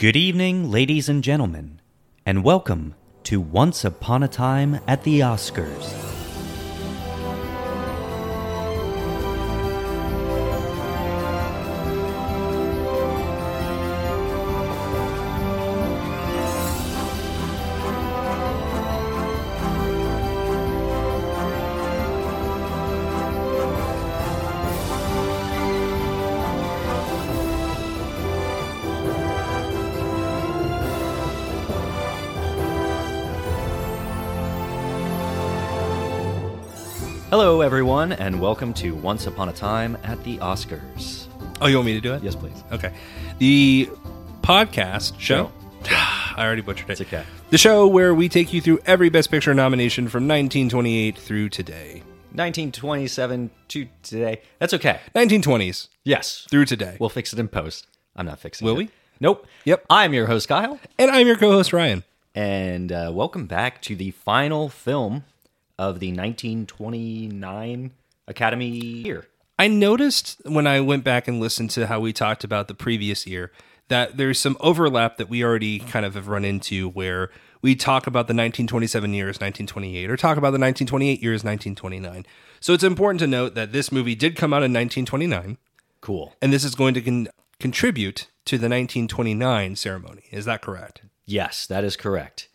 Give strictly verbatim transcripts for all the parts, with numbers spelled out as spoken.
Good evening, ladies and gentlemen, and welcome to Once Upon a Time at the Oscars. Hello, everyone, and welcome to Once Upon a Time at the Oscars. Oh, you want me to do it? Yes, please. Okay. The podcast show. I already butchered it. It's okay. The show where we take you through every Best Picture nomination from nineteen twenty-eight through today. nineteen twenty-seven to today. That's okay. nineteen twenties Yes. through today. We'll fix it in post. I'm not fixing Will it. we? Nope. Yep. I'm your host, Kyle, And I'm your co-host, Ryan. and uh, welcome back to the final film of the nineteen twenty-nine Academy year. I noticed when I went back and listened to how we talked about the previous year that there's some overlap that we already kind of have run into where we talk about the nineteen twenty-seven year as nineteen twenty-eight or talk about the nineteen twenty-eight year as nineteen twenty-nine. So it's important to note that this movie did come out in nineteen twenty-nine, Cool. and this is going to con- contribute to the nineteen twenty-nine ceremony. Is that correct? Yes, that is correct.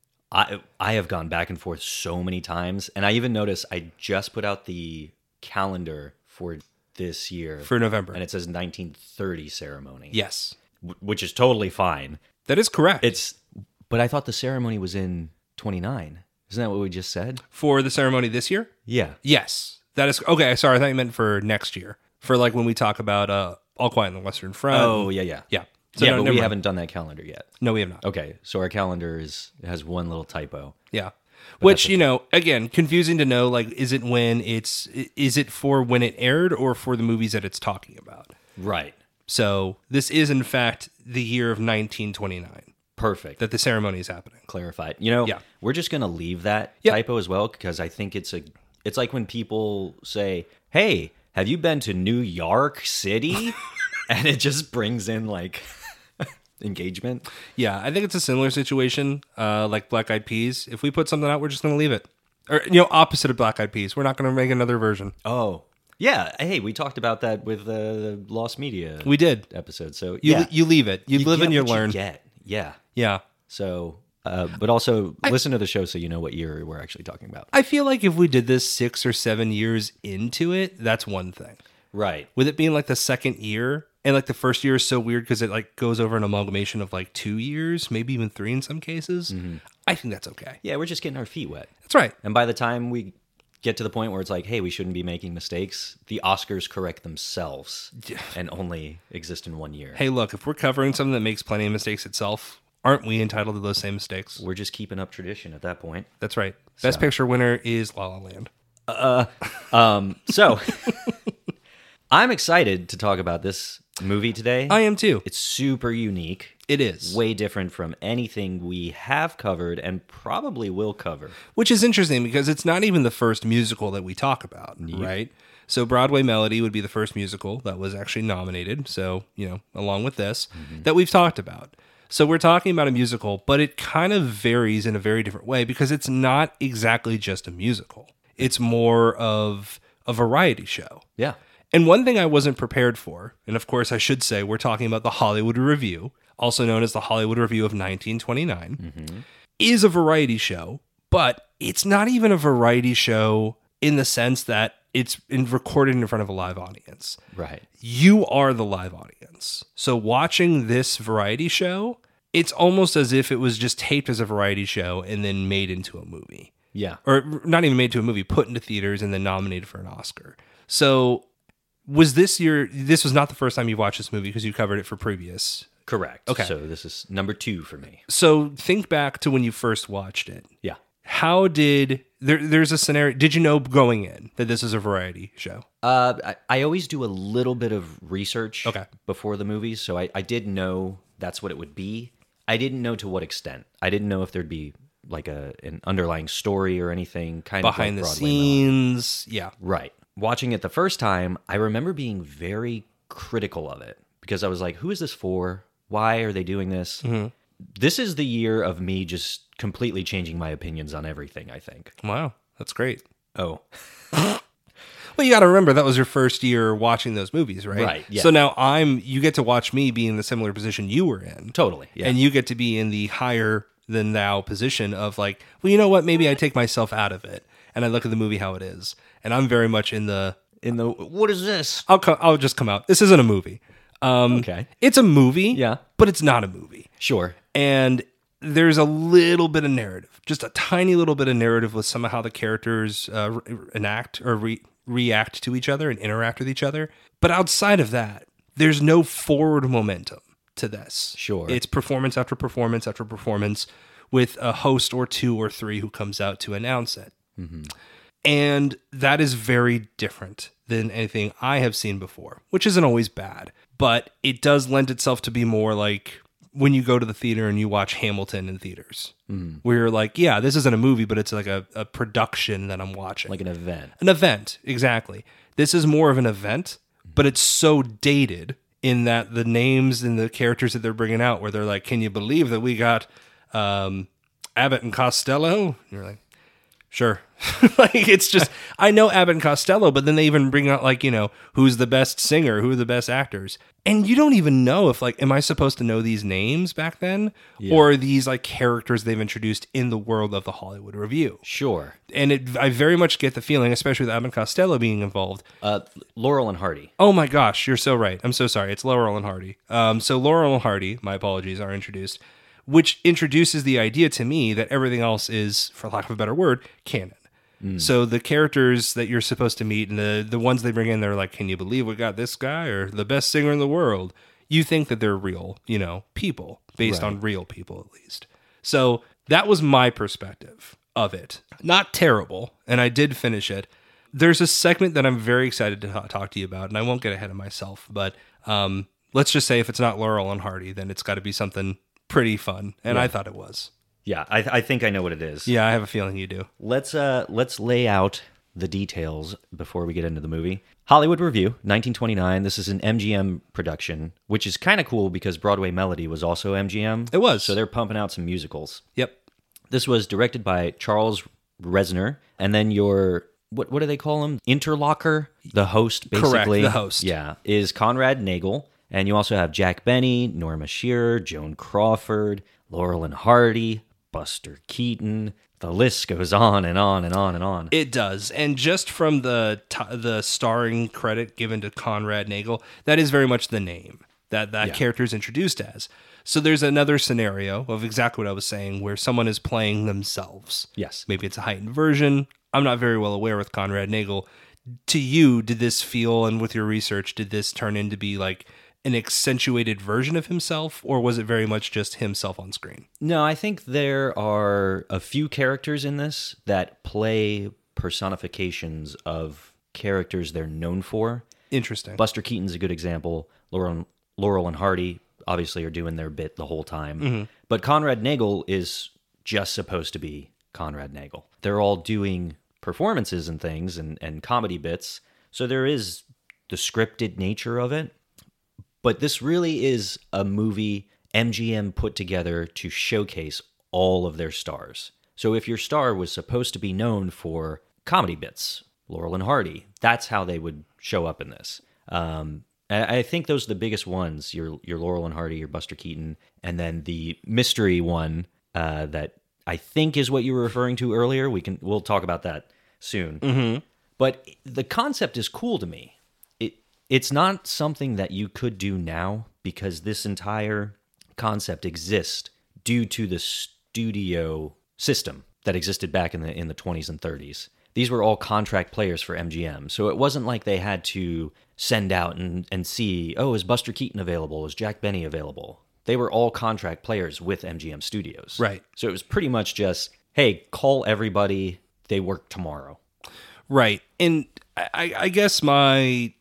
I I have gone back and forth so many times, and I even noticed I just put out the calendar for this year For November. and it says nineteen thirty ceremony. Yes. w- which is totally fine. That is correct. It's, but I thought the ceremony was in twenty-nine. Isn't that what we just said? For the ceremony this year? Yeah. Yes. That is okay. Sorry, I thought you meant for next year. For like when we talk about uh, All Quiet on the Western Front. Oh yeah, yeah, Yeah. So yeah. no, but never we mind. haven't done that calendar yet. No, we have not. Okay, so our calendar is has one little typo. Yeah. Which, you know, again, confusing to know, like, is it when it's, is it for when it aired or for the movies that it's talking about? Right. So this is, in fact, the year of nineteen twenty-nine Perfect. that the ceremony is happening. Clarified. You know, Yeah. we're just gonna leave that Yep. typo as well because I think it's a. It's like when people say, "Hey, have you been to New York City?" and it just brings in like engagement. Yeah, I think it's a similar situation, uh, like Black Eyed Peas. If we put something out, we're just going to leave it. Or, you know, opposite of Black Eyed Peas. We're not going to make another version. Oh, yeah. Hey, we talked about that with uh, the Lost Media We did. episode. So You, yeah, you leave it. You, live get and you what learn. get. Yeah. Yeah. So, uh, but also listen to the show so you know what year we're actually talking about. I feel like if we did this six or seven years into it, that's one thing. Right. With it being like the second year, and like the first year is so weird because it like goes over an amalgamation of like two years, maybe even three in some cases. I think that's okay. Yeah, we're just getting our feet wet. That's right. And by the time we get to the point where it's like, hey, we shouldn't be making mistakes, the Oscars correct themselves and only exist in one year. Hey, look, if we're covering something that makes plenty of mistakes itself, aren't we entitled to those same mistakes? We're just keeping up tradition at that point. That's right. Best So. Picture winner is La La Land. Um, so I'm excited to talk about this movie today. I am too. It's super unique. It is. Way different from anything we have covered and probably will cover. Which is interesting because it's not even the first musical that we talk about, right? So Broadway Melody would be the first musical that was actually nominated. So, you know, along with this, that we've talked about. So we're talking about a musical, but it kind of varies in a very different way because it's not exactly just a musical. It's more of a variety show. Yeah. And one thing I wasn't prepared for, and of course I should say we're talking about the Hollywood Review, also known as the Hollywood Review of nineteen twenty-nine, is a variety show, but it's not even a variety show in the sense that it's in, recorded in front of a live audience. Right. You are the live audience. So watching this variety show, it's almost as if it was just taped as a variety show and then made into a movie. Yeah. Or not even made to a movie, put into theaters and then nominated for an Oscar. So was this your, this was not the first time you've watched this movie because you covered it for previous. Correct. Okay. So this is number two for me. So think back to when you first watched it. Yeah. How did, there, there's a scenario, did you know going in that this is a variety show? Uh, I, I always do a little bit of research Okay. before the movies, so I, I did know that's what it would be. I didn't know to what extent. I didn't know if there'd be like a an underlying story or anything kind Behind of the like Broadway Melody. scenes. Yeah. Right. Watching it the first time, I remember being very critical of it because I was like, who is this for? why are they doing this? Mm-hmm. This is the year of me just completely changing my opinions on everything, I think. Wow, that's great. Oh. Well, you got to remember that was your first year watching those movies, right? Right, yeah. So now I'm, you get to watch me be in the similar position you were in. Totally, yeah. And you get to be in the higher than thou position of like, well, you know what? Maybe I take myself out of it and I look at the movie how it is. And I'm very much in the, In the, what is this? I'll co- I'll just come out. This isn't a movie. Um, Okay. It's a movie, Yeah. but it's not a movie. Sure. And there's a little bit of narrative, just a tiny little bit of narrative with some of how the characters uh, re- enact or re- react to each other and interact with each other. But outside of that, there's no forward momentum to this. Sure. It's performance after performance after performance with a host or two or three who comes out to announce it. Mm-hmm. And that is very different than anything I have seen before, which isn't always bad, but it does lend itself to be more like when you go to the theater and you watch Hamilton in theaters, mm. where you're like, yeah, this isn't a movie, but it's like a, a production that I'm watching. Like an event. An event, exactly. This is more of an event, but it's so dated in that the names and the characters that they're bringing out, where they're like, can you believe that we got um, Abbott and Costello? And you're like, sure. Like, it's just, I know Abbott and Costello, but then they even bring out, like, you know, who's the best singer, who are the best actors. And you don't even know if, like, am I supposed to know these names back then? Yeah. Or are these, like, characters they've introduced in the world of the Hollywood Review? Sure. And it, I very much get the feeling, especially with Abbott and Costello being involved. Uh, Laurel and Hardy. Oh my gosh, you're so right. I'm so sorry. It's Laurel and Hardy. Um, so Laurel and Hardy, my apologies, are introduced, which introduces the idea to me that everything else is, for lack of a better word, canon. Mm. So the characters that you're supposed to meet and the, the ones they bring in, they're like, can you believe we got this guy or the best singer in the world? You think that they're real, you know, people based right. on real people at least. So that was my perspective of it. Not terrible. And I did finish it. There's a segment that I'm very excited to talk to you about, and I won't get ahead of myself, but um, let's just say if it's not Laurel and Hardy, then it's got to be something pretty fun. And yeah. I thought it was. Yeah, I, I think I know what it is. Yeah, I have a feeling you do. Let's uh let's lay out the details before we get into the movie. Hollywood Review, nineteen twenty-nine. This is an M G M production, which is kind of cool because Broadway Melody was also M G M. It was. So they're pumping out some musicals. Yep. This was directed by Charles Reznor, and then your what what do they call him? Interlocker, the host, basically. Correct, the host. Yeah, is Conrad Nagel, and you also have Jack Benny, Norma Shearer, Joan Crawford, Laurel and Hardy, Buster Keaton. The list goes on and on and on and on. It does. And just from the t- the starring credit given to Conrad Nagel, that is very much the name that that yeah. character is introduced as. So there's another scenario of exactly what I was saying where someone is playing themselves. Yes. Maybe it's a heightened version. I'm not very well aware with Conrad Nagel. To you, did this feel, and with your research, did this turn into be like an accentuated version of himself, or was it very much just himself on screen? No, I think there are a few characters in this that play personifications of characters they're known for. Interesting. Buster Keaton's a good example. Laurel, Laurel and Hardy obviously are doing their bit the whole time. Mm-hmm. But Conrad Nagel is just supposed to be Conrad Nagel. They're all doing performances and things and, and comedy bits, so there is the scripted nature of it. But this really is a movie M G M put together to showcase all of their stars. So if your star was supposed to be known for comedy bits, Laurel and Hardy, that's how they would show up in this. Um, I think those are the biggest ones, your your Laurel and Hardy, your Buster Keaton, and then the mystery one uh, that I think is what you were referring to earlier. We can we'll talk about that soon. Mm-hmm. But the concept is cool to me. It's not something that you could do now because this entire concept exists due to the studio system that existed back in the in the twenties and thirties. These were all contract players for M G M, so it wasn't like they had to send out and, and see, oh, is Buster Keaton available? Is Jack Benny available? They were all contract players with M G M Studios. Right. So it was pretty much just, hey, call everybody, they work tomorrow. Right. And I, I guess my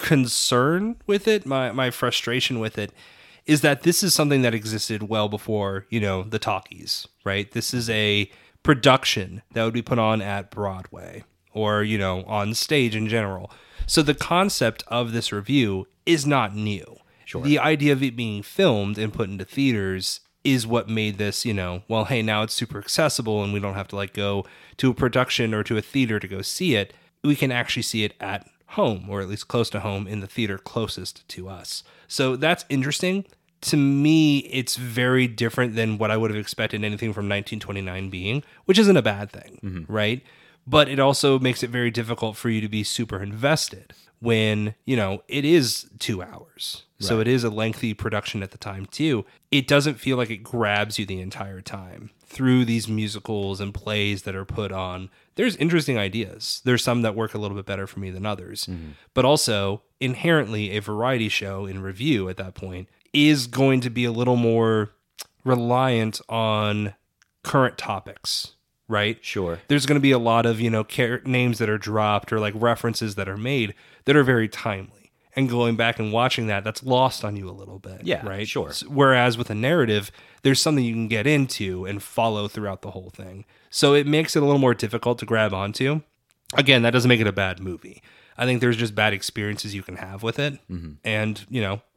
concern with it, my my frustration with it, is that this is something that existed well before, you know, the talkies, right? This is a production that would be put on at Broadway or, you know, on stage in general. So the concept of this review is not new. Sure. The idea of it being filmed and put into theaters is what made this, you know, well, hey, now it's super accessible and we don't have to like go to a production or to a theater to go see it. We can actually see it at home, or at least close to home, in the theater closest to us. So that's interesting. To me, it's very different than what I would have expected anything from nineteen twenty-nine being, which isn't a bad thing, mm-hmm. right? But it also makes it very difficult for you to be super invested when, you know, it is two hours. Right. So it is a lengthy production at the time, too. It doesn't feel like it grabs you the entire time. Through these musicals and plays that are put on, there's interesting ideas. There's some that work a little bit better for me than others. Mm-hmm. But also, inherently, a variety show in review at that point is going to be a little more reliant on current topics, right? Sure. There's going to be a lot of, you know, char- names that are dropped or like references that are made that are very timely. And going back and watching that, that's lost on you a little bit. Yeah, right? Sure. Whereas with a narrative, there's something you can get into and follow throughout the whole thing. So it makes it a little more difficult to grab onto. Again, that doesn't make it a bad movie. I think there's just bad experiences you can have with it. Mm-hmm. And, you know,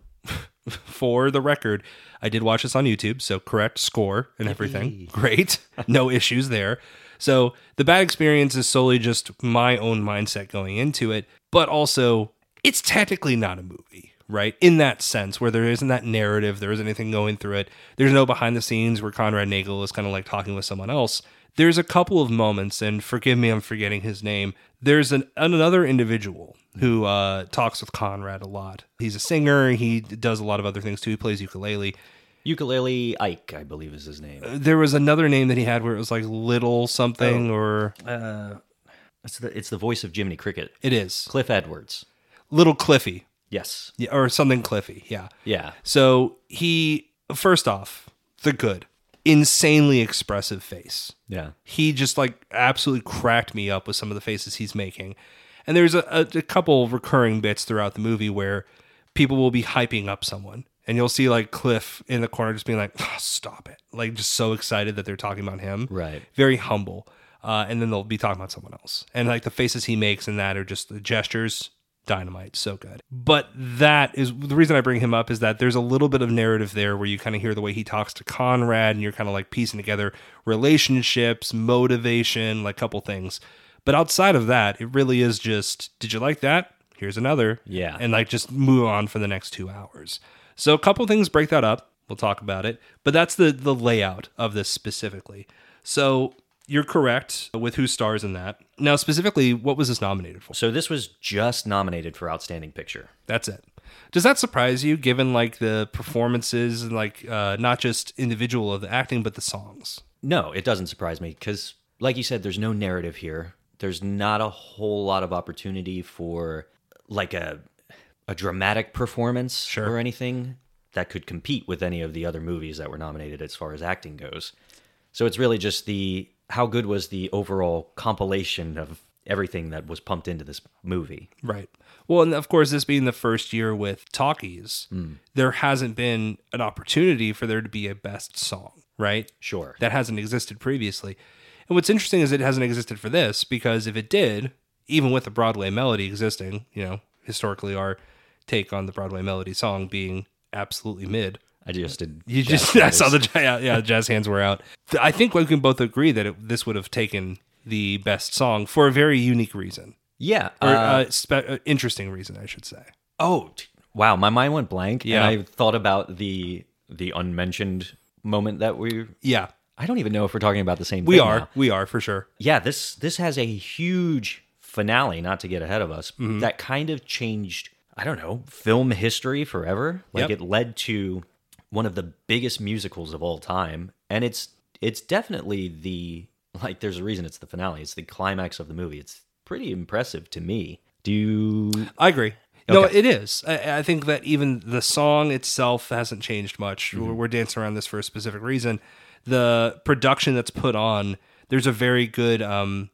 for the record, I did watch this on YouTube, so correct score and everything. Hey. Great. No issues there. So the bad experience is solely just my own mindset going into it, but also it's technically not a movie, right? In that sense, where there isn't that narrative, there isn't anything going through it. There's no behind the scenes where Conrad Nagel is kind of like talking with someone else. There's a couple of moments, and forgive me, I'm forgetting his name. There's an another individual who uh, talks with Conrad a lot. He's a singer. He does a lot of other things too. He plays ukulele. Ukulele Ike, I believe is his name. Uh, there was another name that he had where it was like Little something oh, or... Uh, it's, the, it's the voice of Jiminy Cricket. It is. Cliff Edwards. Little Cliffy. Yes. Yeah, or something Cliffy, yeah. Yeah. So he, first off, the good. Insanely expressive face. Yeah. He just like absolutely cracked me up with some of the faces he's making. And there's a, a, a couple recurring bits throughout the movie where people will be hyping up someone. And you'll see like Cliff in the corner just being like, oh, stop it. Like just so excited that they're talking about him. Right. Very humble. Uh, and then they'll be talking about someone else. And like the faces he makes in that are just the gestures. Dynamite, so good. But that is the reason I bring him up, is that there's a little bit of narrative there where you kind of hear the way he talks to Conrad and you're kind of like piecing together relationships, motivation, like a couple things. But outside of that, it really is just, did you like that? Here's another. Yeah. And like just move on for the next two hours. So a couple things break that up. We'll talk about it. But that's the the layout of this specifically. So you're correct with who stars in that. Now, specifically, what was this nominated for? So this was just nominated for Outstanding Picture. That's it. Does that surprise you, given like the performances and like uh, not just individual of the acting, but the songs? No, it doesn't surprise me because, like you said, there's no narrative here. There's not a whole lot of opportunity for like a a dramatic performance sure. or anything that could compete with any of the other movies that were nominated as far as acting goes. So it's really just the how good was the overall compilation of everything that was pumped into this movie. Right. Well, and of course, this being the first year with Talkies, mm. there hasn't been an opportunity for there to be a best song, right? Sure. That hasn't existed previously. And what's interesting is it hasn't existed for this, because if it did, even with the Broadway melody existing, you know, historically our take on the Broadway melody song being absolutely mid. I just did. You just I saw the yeah, yeah jazz hands were out. I think we can both agree that it, this would have taken the best song for a very unique reason. Yeah, or uh, uh, spe- uh, interesting reason, I should say. Oh, wow! My mind went blank, yeah. and I thought about the the unmentioned moment that we. Yeah, I don't even know if we're talking about the same. We thing are. now. We are for sure. Yeah this this has a huge finale. Not to get ahead of us, mm-hmm. that kind of changed. I don't know, film history forever. Like yep. it led to one of the biggest musicals of all time, and it's it's definitely the like. There's a reason it's the finale. It's the climax of the movie. It's pretty impressive to me. Do you? I agree. Okay. No, it is. I, I think that even the song itself hasn't changed much. Mm-hmm. We're, we're dancing around this for a specific reason. The production that's put on, there's a very good um,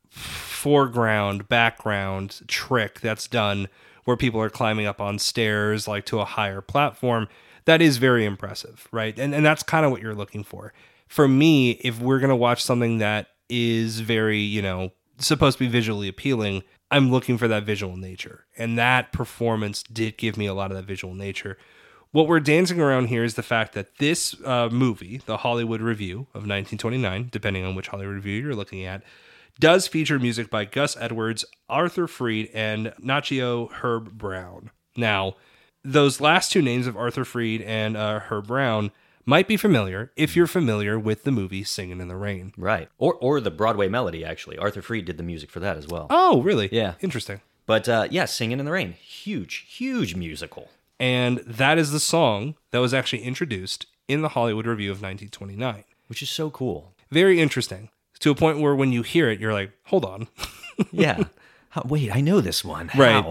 foreground, background trick that's done where people are climbing up on stairs, like to a higher platform. That is very impressive, right? And and that's kind of what you're looking for. For me, if we're going to watch something that is very, you know, supposed to be visually appealing, I'm looking for that visual nature. And that performance did give me a lot of that visual nature. what we're dancing around here is the fact that this uh, movie, The Hollywood Review of nineteen twenty-nine, depending on which Hollywood Review you're looking at, does feature music by Gus Edwards, Arthur Freed, and Nacho Herb Brown. Now, those last two names of Arthur Freed and uh, Herb Brown might be familiar if you're familiar with the movie Singin' in the Rain. Right. Or or the Broadway Melody, actually. Arthur Freed did the music for that as well. Oh, really? Yeah. Interesting. But uh, yeah, Singin' in the Rain. Huge, huge musical. And that is the song that was actually introduced in the Hollywood Review of nineteen twenty-nine. Which is so cool. Very interesting. To a point where when you hear it, you're like, hold on. Yeah. How, wait, I know this one. How? Right.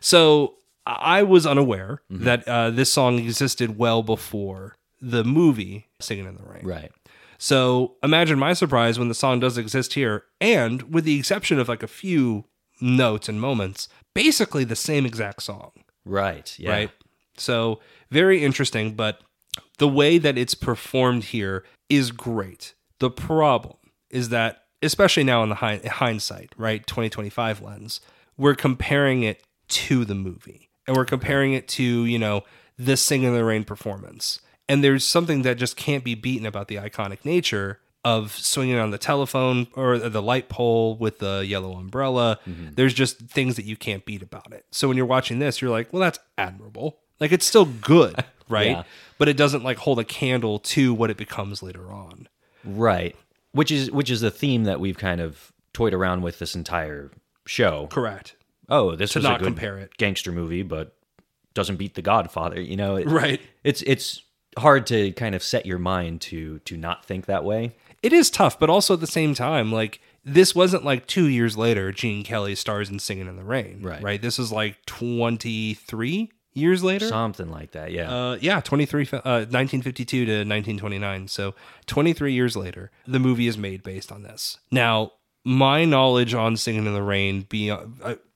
So I was unaware Mm-hmm. that uh, this song existed well before the movie Singin' in the Rain. Right. So imagine my surprise when the song does exist here, and with the exception of like a few notes and moments, basically the same exact song. Right. Yeah. Right. So very interesting, but the way that it's performed here is great. The problem is that, especially now in the hi- hindsight, right, twenty twenty-five lens, we're comparing it to the movie, and we're comparing it to, you know, this Singin' in the Rain performance. And there's something that just can't be beaten about the iconic nature of swinging on the telephone or the light pole with the yellow umbrella. Mm-hmm. There's just things that you can't beat about it. So when you're watching this, you're like, well, that's admirable. Like, it's still good, right? Yeah. But it doesn't like hold a candle to what it becomes later on. Right. Which is which is a theme that we've kind of toyed around with this entire show. Correct. Oh, this to was not a good compare it. gangster movie, but doesn't beat The Godfather. You know, it, right? It's it's hard to kind of set your mind to to not think that way. It is tough, but also at the same time, like, this wasn't like two years later, Gene Kelly stars in Singin' in the Rain. Right. Right. This is like twenty-three years later. Something like that. Yeah. Uh, yeah. twenty-three, uh, nineteen fifty-two to nineteen twenty-nine. So twenty-three years later, the movie is made based on this. Now, my knowledge on Singin' in the Rain be, uh,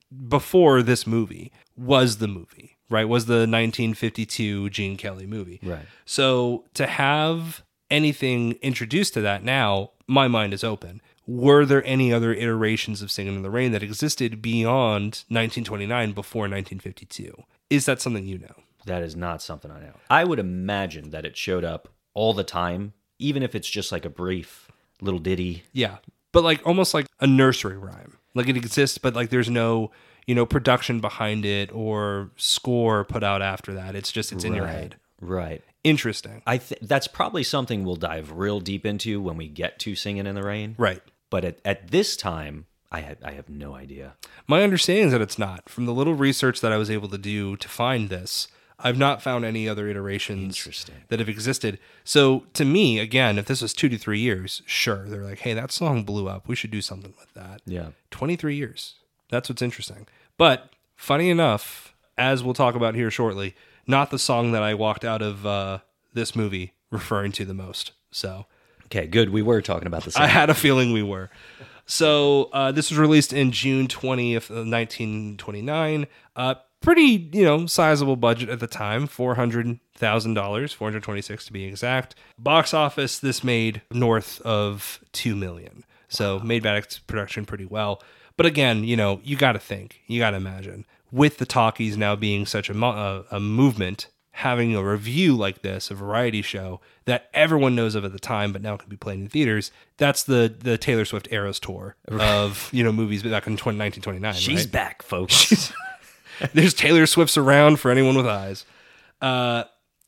before this movie was the movie, right? Was the nineteen fifty-two Gene Kelly movie. Right. So to have anything introduced to that now, my mind is open. Were there any other iterations of Singin' in the Rain that existed beyond nineteen twenty-nine before nineteen fifty-two? Is that something you know? That is not something I know. I would imagine that it showed up all the time, even if it's just like a brief little ditty. Yeah. But like almost like a nursery rhyme. Like it exists, but like there's no, you know, production behind it or score put out after that. It's just, it's in right. your head. Right. Interesting. I th- that's probably something we'll dive real deep into when we get to Singin' in the Rain. Right. But at, at this time, I had I have no idea. My understanding is that it's not. From the little research that I was able to do to find this, I've not found any other iterations that have existed. So to me, again, if this was two to three years, sure, they're like, hey, that song blew up. We should do something with that. Yeah. twenty-three years. That's what's interesting. But funny enough, as we'll talk about here shortly, not the song that I walked out of uh, this movie referring to the most. So, okay, good. We were talking about the song. I had a feeling we were. So uh, this was released in June twentieth, nineteen twenty-nine. Uh, pretty, you know, sizable budget at the time, four hundred thousand dollars, four hundred twenty-six to be exact. Box office, this made north of two million dollars. So wow. Made back production pretty well. But again, you know, you got to think, you got to imagine, with the talkies now being such a, mo- a, a movement, having a review like this, a variety show that everyone knows of at the time, but now can be played in theaters. That's the the Taylor Swift Eras tour of, you know, movies back in nineteen twenty-nine. She's right? back, folks. There's Taylor Swifts around for anyone with eyes. Uh,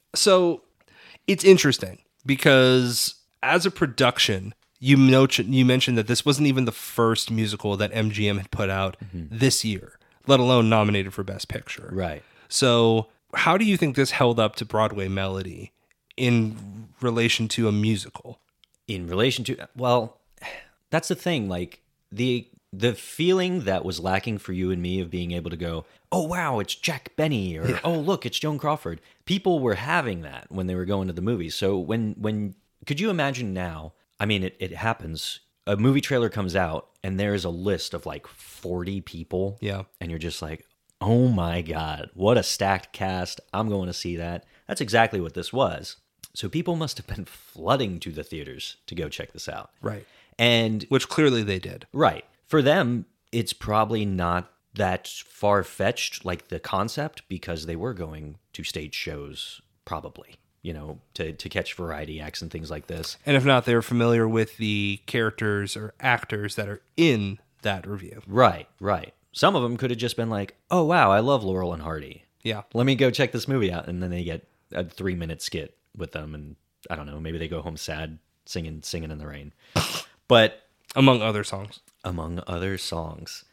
so it's interesting because as a production, you know, you mentioned that this wasn't even the first musical that M G M had put out mm-hmm. this year, let alone nominated for Best Picture. Right. So how do you think this held up to Broadway Melody in relation to a musical? In relation to, well, that's the thing. Like the the feeling that was lacking for you and me of being able to go, oh, wow, it's Jack Benny, or, yeah. oh, look, it's Joan Crawford. People were having that when they were going to the movies. So when, when could you imagine now, I mean, it, it happens, a movie trailer comes out and there's a list of like forty people. Yeah. And you're just like, oh my God, what a stacked cast. I'm going to see that. That's exactly what this was. So people must have been flooding to the theaters to go check this out. Right. And which clearly they did. Right. For them, it's probably not that far-fetched, like the concept, because they were going to stage shows probably, you know, to, to catch variety acts and things like this. And if not, they're familiar with the characters or actors that are in that review. Right, right. Some of them could have just been like, oh, wow, I love Laurel and Hardy. Yeah. Let me go check this movie out. And then they get a three-minute skit with them. And I don't know, maybe they go home sad singing singing in the rain. But among other songs. Among other songs.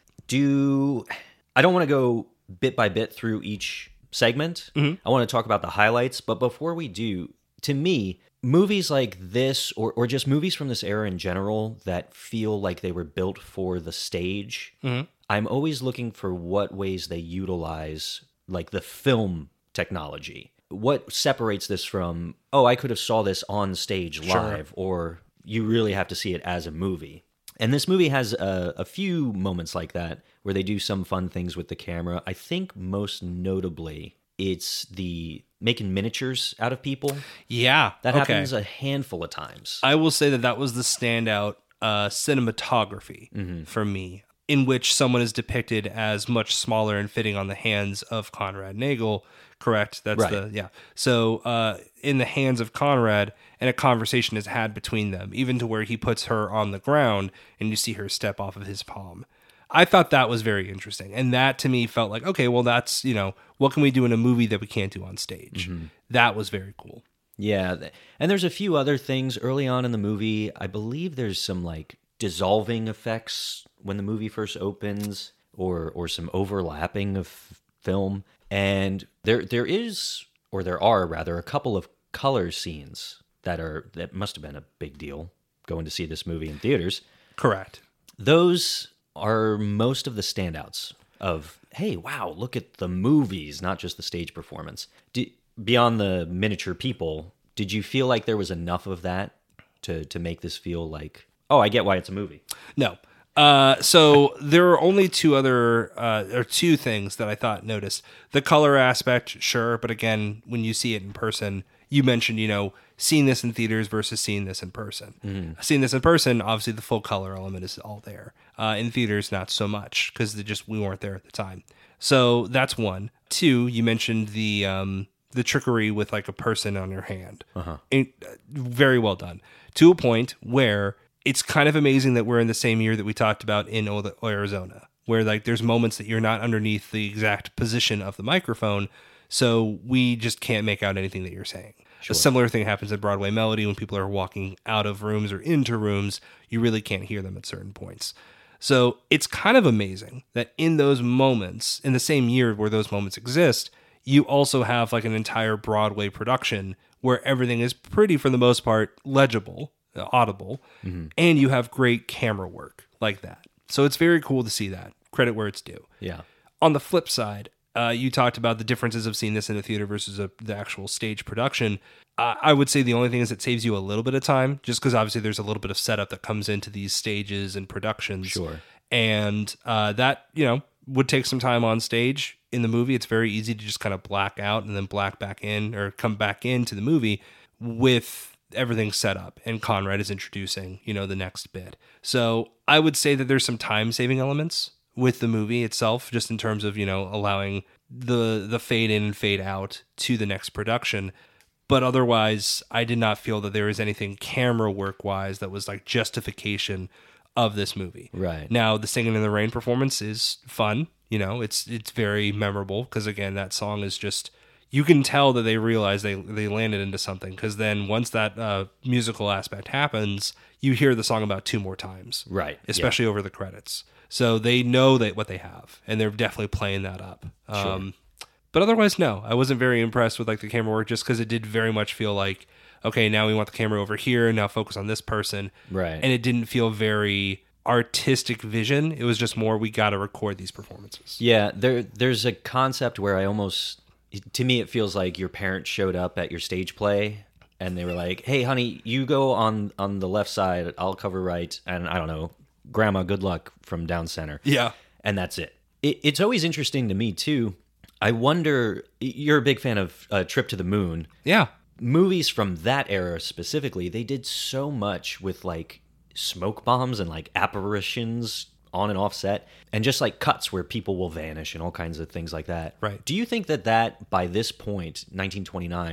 Do I don't want to go bit by bit through each segment. Mm-hmm. I want to talk about the highlights. But before we do, to me, movies like this, or, or just movies from this era in general that feel like they were built for the stage, mm-hmm. I'm always looking for what ways they utilize like the film technology. What separates this from, oh, I could have saw this on stage live, sure. or you really have to see it as a movie. And this movie has a, a few moments like that where they do some fun things with the camera. I think most notably, it's the making miniatures out of people. Yeah. That okay. happens a handful of times. I will say that that was the standout uh, cinematography mm-hmm. for me, in which someone is depicted as much smaller and fitting on the hands of Conrad Nagel. Correct. That's right. the, yeah. So uh, in the hands of Conrad, and a conversation is had between them, even to where he puts her on the ground and you see her step off of his palm. I thought that was very interesting. And that to me felt like, okay, well, that's, you know, what can we do in a movie that we can't do on stage? Mm-hmm. That was very cool. Yeah. And there's a few other things early on in the movie. I believe there's some like dissolving effects when the movie first opens, or or some overlapping of film. And there there is, or there are rather, a couple of color scenes that are that must have been a big deal going to see this movie in theaters. Correct. Those are most of the standouts of, hey, wow, look at the movies, not just the stage performance. Do, beyond the miniature people, did you feel like there was enough of that to to make this feel like, oh, I get why it's a movie? No. Uh, so there are only two other, uh, or two things that I thought noticed. The color aspect, sure, but again, when you see it in person, you mentioned, you know, seeing this in theaters versus seeing this in person. Mm. Seeing this in person, obviously the full color element is all there. Uh, in theaters, not so much, because they just we weren't there at the time. So that's one. Two, you mentioned the um, the trickery with like a person on your hand. Uh-huh. It, uh, very well done. To a point where it's kind of amazing that we're in the same year that we talked about in Arizona, where like there's moments that you're not underneath the exact position of the microphone, so we just can't make out anything that you're saying. Sure. A similar thing happens at Broadway Melody when people are walking out of rooms or into rooms, you really can't hear them at certain points. So it's kind of amazing that in those moments, in the same year where those moments exist, you also have like an entire Broadway production where everything is pretty, for the most part, legible, audible, mm-hmm. and you have great camera work like that. So it's very cool to see that. Credit where it's due. Yeah. On the flip side, uh, you talked about the differences of seeing this in a theater versus a, the actual stage production. Uh, I would say the only thing is it saves you a little bit of time, just because obviously there's a little bit of setup that comes into these stages and productions. Sure. And uh, that, you know, would take some time on stage. In the movie, it's very easy to just kind of black out and then black back in, or come back into the movie with everything's set up and Conrad is introducing, you know, the next bit. So I would say that there's some time saving elements with the movie itself, just in terms of, you know, allowing the the fade in and fade out to the next production. But otherwise, I did not feel that there was anything camera work wise that was like justification of this movie. Right. Now, the Singing in the Rain performance is fun. You know, it's it's very memorable because, again, that song is just, you can tell that they realize they, they landed into something, because then once that uh, musical aspect happens, you hear the song about two more times. Right. Especially yeah. over the credits. So they know that what they have, and they're definitely playing that up. Sure. Um, but otherwise, no, I wasn't very impressed with like the camera work, just because it did very much feel like, okay, now we want the camera over here, now focus on this person. Right. And it didn't feel very artistic vision. It was just more, we got to record these performances. Yeah, there there's a concept where I almost, to me, it feels like your parents showed up at your stage play and they were like, hey, honey, you go on, on the left side, I'll cover right, and I don't know, grandma, good luck from down center. Yeah. And that's it. it it's always interesting to me, too. I wonder, you're a big fan of uh, Trip to the Moon. Yeah. Movies from that era specifically, they did so much with like smoke bombs and like apparitions on and off set, and just like cuts where people will vanish and all kinds of things like that. Right. Do you think that that by this point, nineteen twenty-nine,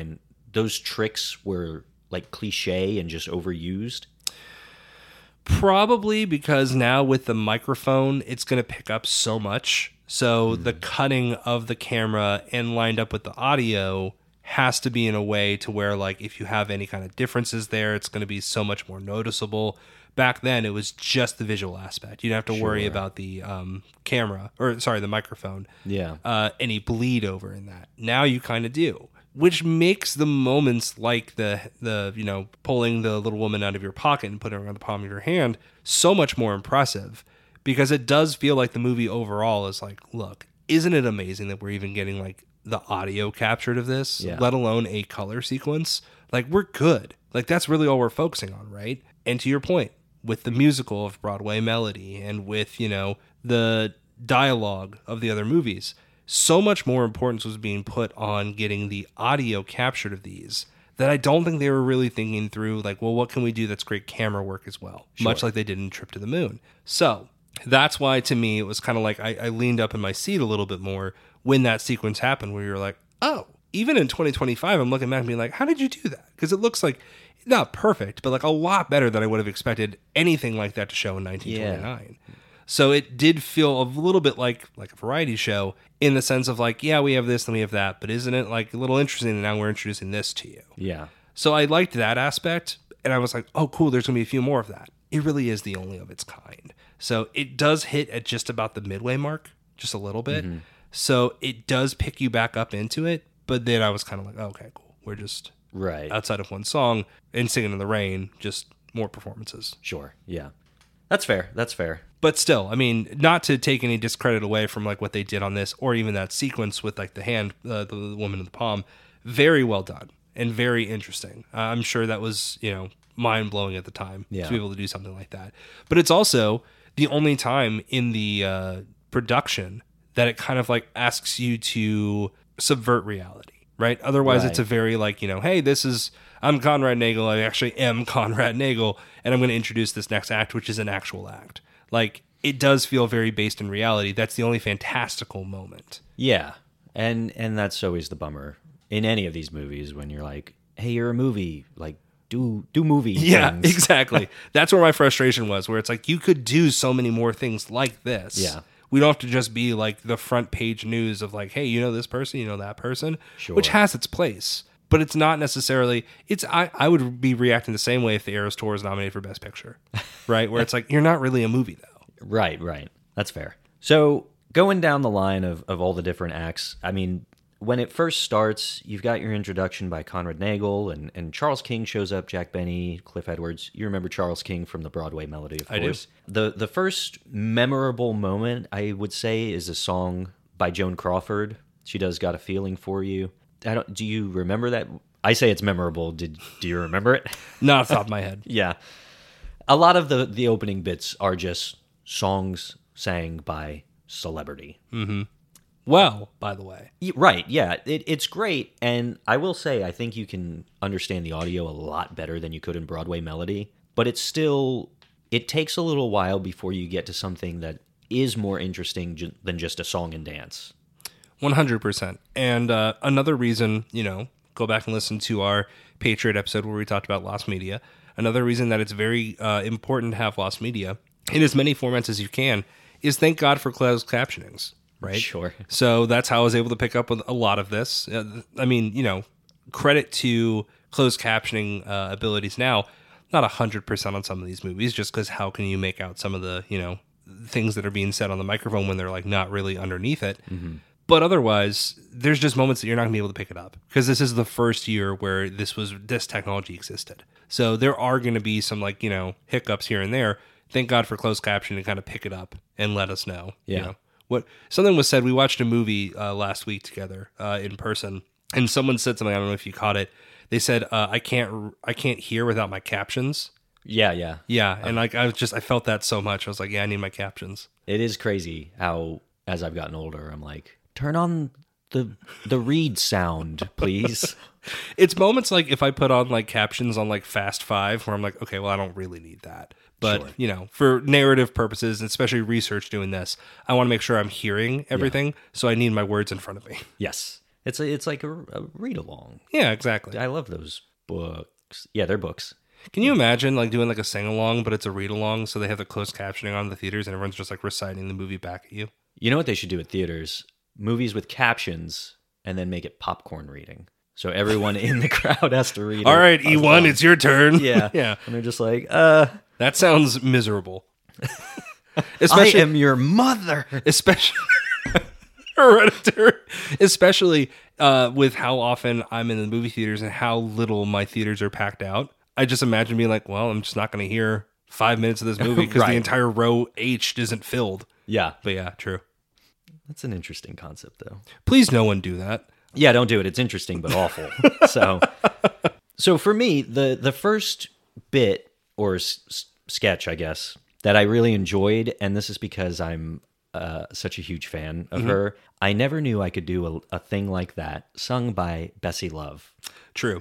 those tricks were like cliche and just overused? Probably because now with the microphone, it's going to pick up so much. So mm. the cutting of the camera and lined up with the audio has to be in a way to where, like, if you have any kind of differences there, it's going to be so much more noticeable. Back then, it was just the visual aspect. You didn't have to sure. worry about the um, camera, or sorry, the microphone. Yeah. Uh, any bleed over in that. Now you kind of do, which makes the moments like the the you know pulling the little woman out of your pocket and putting her on the palm of your hand so much more impressive, because it does feel like the movie overall is like, look, isn't it amazing that we're even getting like the audio captured of this, yeah. let alone a color sequence? Like, we're good. Like, that's really all we're focusing on, right? And to your point, with the musical of Broadway Melody and with, you know, the dialogue of the other movies, so much more importance was being put on getting the audio captured of these that I don't think they were really thinking through, like, well, what can we do that's great camera work as well? Sure. Much like they did in Trip to the Moon. So that's why, to me, it was kind of like I, I leaned up in my seat a little bit more when that sequence happened, where you're like, oh, even in twenty twenty-five, I'm looking back and being like, how did you do that? Because it looks like, not perfect, but like a lot better than I would have expected anything like that to show in nineteen twenty-nine. Yeah. So it did feel a little bit like like a variety show in the sense of like, yeah, we have this and we have that, but isn't it like a little interesting that now we're introducing this to you? Yeah. So I liked that aspect, and I was like, oh, cool, there's going to be a few more of that. It really is the only of its kind. So it does hit at just about the midway mark, just a little bit. Mm-hmm. So it does pick you back up into it, but then I was kind of like, oh, okay, cool. We're just right outside of one song and Singing in the Rain, just more performances. Sure, yeah. That's fair, that's fair. But still, I mean, not to take any discredit away from like what they did on this, or even that sequence with like the hand, uh, the, the woman in the palm, very well done and very interesting. Uh, I'm sure that was, you know, mind-blowing at the time yeah. to be able to do something like that. But it's also the only time in the uh, production that it kind of like asks you to subvert reality, right? Otherwise, right. it's a very like, you know, hey, this is, I'm Conrad Nagel. I actually am Conrad Nagel, and I'm going to introduce this next act, which is an actual act. Like, it does feel very based in reality. That's the only fantastical moment. Yeah, and and that's always the bummer in any of these movies when you're like, hey, you're a movie, like, do do movie yeah things. Exactly. That's where my frustration was, where it's like, you could do so many more things like this. Yeah, we don't have to just be like the front page news of like, hey, you know this person, you know that person, sure. which has its place, but it's not necessarily, it's I, I would be reacting the same way if the Eras Tour is nominated for Best Picture, right? Where it's like, you're not really a movie though. Right, right. That's fair. So going down the line of, of all the different acts, I mean, when it first starts, you've got your introduction by Conrad Nagel, and, and Charles King shows up, Jack Benny, Cliff Edwards. You remember Charles King from the Broadway Melody, of I course. do. The, the first memorable moment, I would say, is a song by Joan Crawford. She does Got a Feeling for You. I don't, do you remember that? I say it's memorable. Did Do you remember it? Not off the top of my head. Yeah. A lot of the, the opening bits are just songs sang by celebrity. Mm-hmm. Well, by the way. Right, yeah. It, it's great, and I will say I think you can understand the audio a lot better than you could in Broadway Melody, but it's still, it takes a little while before you get to something that is more interesting j- than just a song and dance. one hundred percent. And uh, another reason, you know, go back and listen to our Patriot episode where we talked about lost media. Another reason that it's very uh, important to have lost media in as many formats as you can is thank God for closed captionings. Right? Sure. So that's how I was able to pick up with a lot of this. Uh, I mean, you know, credit to closed captioning uh, abilities now, not one hundred percent on some of these movies, just because how can you make out some of the, you know, things that are being said on the microphone when they're like not really underneath it. Mm-hmm. But otherwise, there's just moments that you're not going to be able to pick it up because this is the first year where this was this technology existed. So there are going to be some like, you know, hiccups here and there. Thank God for closed captioning to kind of pick it up and let us know. Yeah. You know? What something was said. We watched a movie uh, last week together uh, in person, and someone said something. I don't know if you caught it. They said, uh, "I can't, I can't hear without my captions." Yeah, yeah, yeah. And like, I was just, I felt that so much. I was like, "Yeah, I need my captions." It is crazy how, as I've gotten older, I'm like, turn on the the read sound, please. It's moments like if I put on like captions on like Fast Five, where I'm like, okay, well, I don't really need that. But, sure. you know, for narrative purposes, especially research doing this, I want to make sure I'm hearing everything. Yeah. So I need my words in front of me. Yes. It's a, it's like a, a read along. Yeah, exactly. I love those books. Yeah, they're books. Can you imagine like doing like a sing along, but it's a read along, so they have the closed captioning on in the theaters, and everyone's just like reciting the movie back at you? You know what they should do at theaters? Movies with captions, and then make it popcorn reading. So everyone in the crowd has to read. All it. right, E one, it's your turn. Yeah, yeah. And they're just like, uh, that sounds miserable. Especially, I am your mother. Especially Hereditary. Especially uh, with how often I'm in the movie theaters and how little my theaters are packed out. I just imagine being like, well, I'm just not going to hear five minutes of this movie because right. the entire row H isn't filled. Yeah. But yeah, true. That's an interesting concept, though. Please no one do that. Yeah, don't do it. It's interesting, but awful. so, so for me, the, the first bit or s- sketch, I guess, that I really enjoyed, and this is because I'm uh, such a huge fan of mm-hmm. her, I never knew I could do a, a thing like that, sung by Bessie Love. True.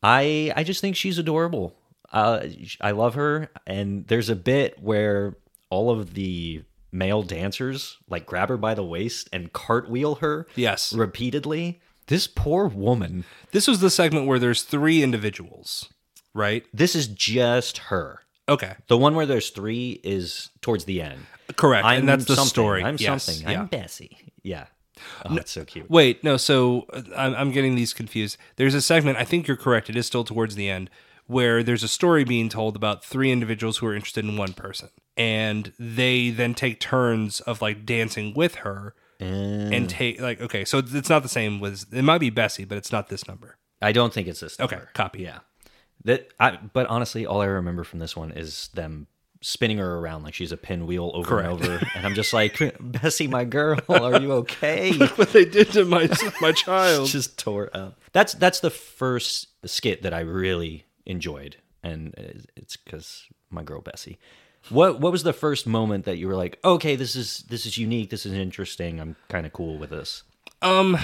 I I just think she's adorable. Uh, I love her, and there's a bit where all of the male dancers like grab her by the waist and cartwheel her yes. repeatedly. This poor woman. This was the segment where there's three individuals, right? This is just her. Okay. The one where there's three is towards the end. Correct. I'm and that's the something. story. I'm yes. something. Yeah. I'm Bessie. Yeah. Oh, no, it's so cute. Wait, no, so uh, I'm, I'm getting these confused. There's a segment, I think you're correct, it is still towards the end, where there's a story being told about three individuals who are interested in one person. And they then take turns of like dancing with her uh, and take like, okay, so it's not the same with, it might be Bessie, but it's not this number. I don't think it's this number. Okay, copy. Yeah. That. I, but honestly, all I remember from this one is them spinning her around like she's a pinwheel over Correct. and over. And I'm just like, Bessie, my girl, are you okay? Look what they did to my my child. Just tore up. That's that's the first skit that I really enjoyed. And it's because my girl, Bessie. What what was the first moment that you were like, okay, this is this is unique, this is interesting, I'm kind of cool with this? Um,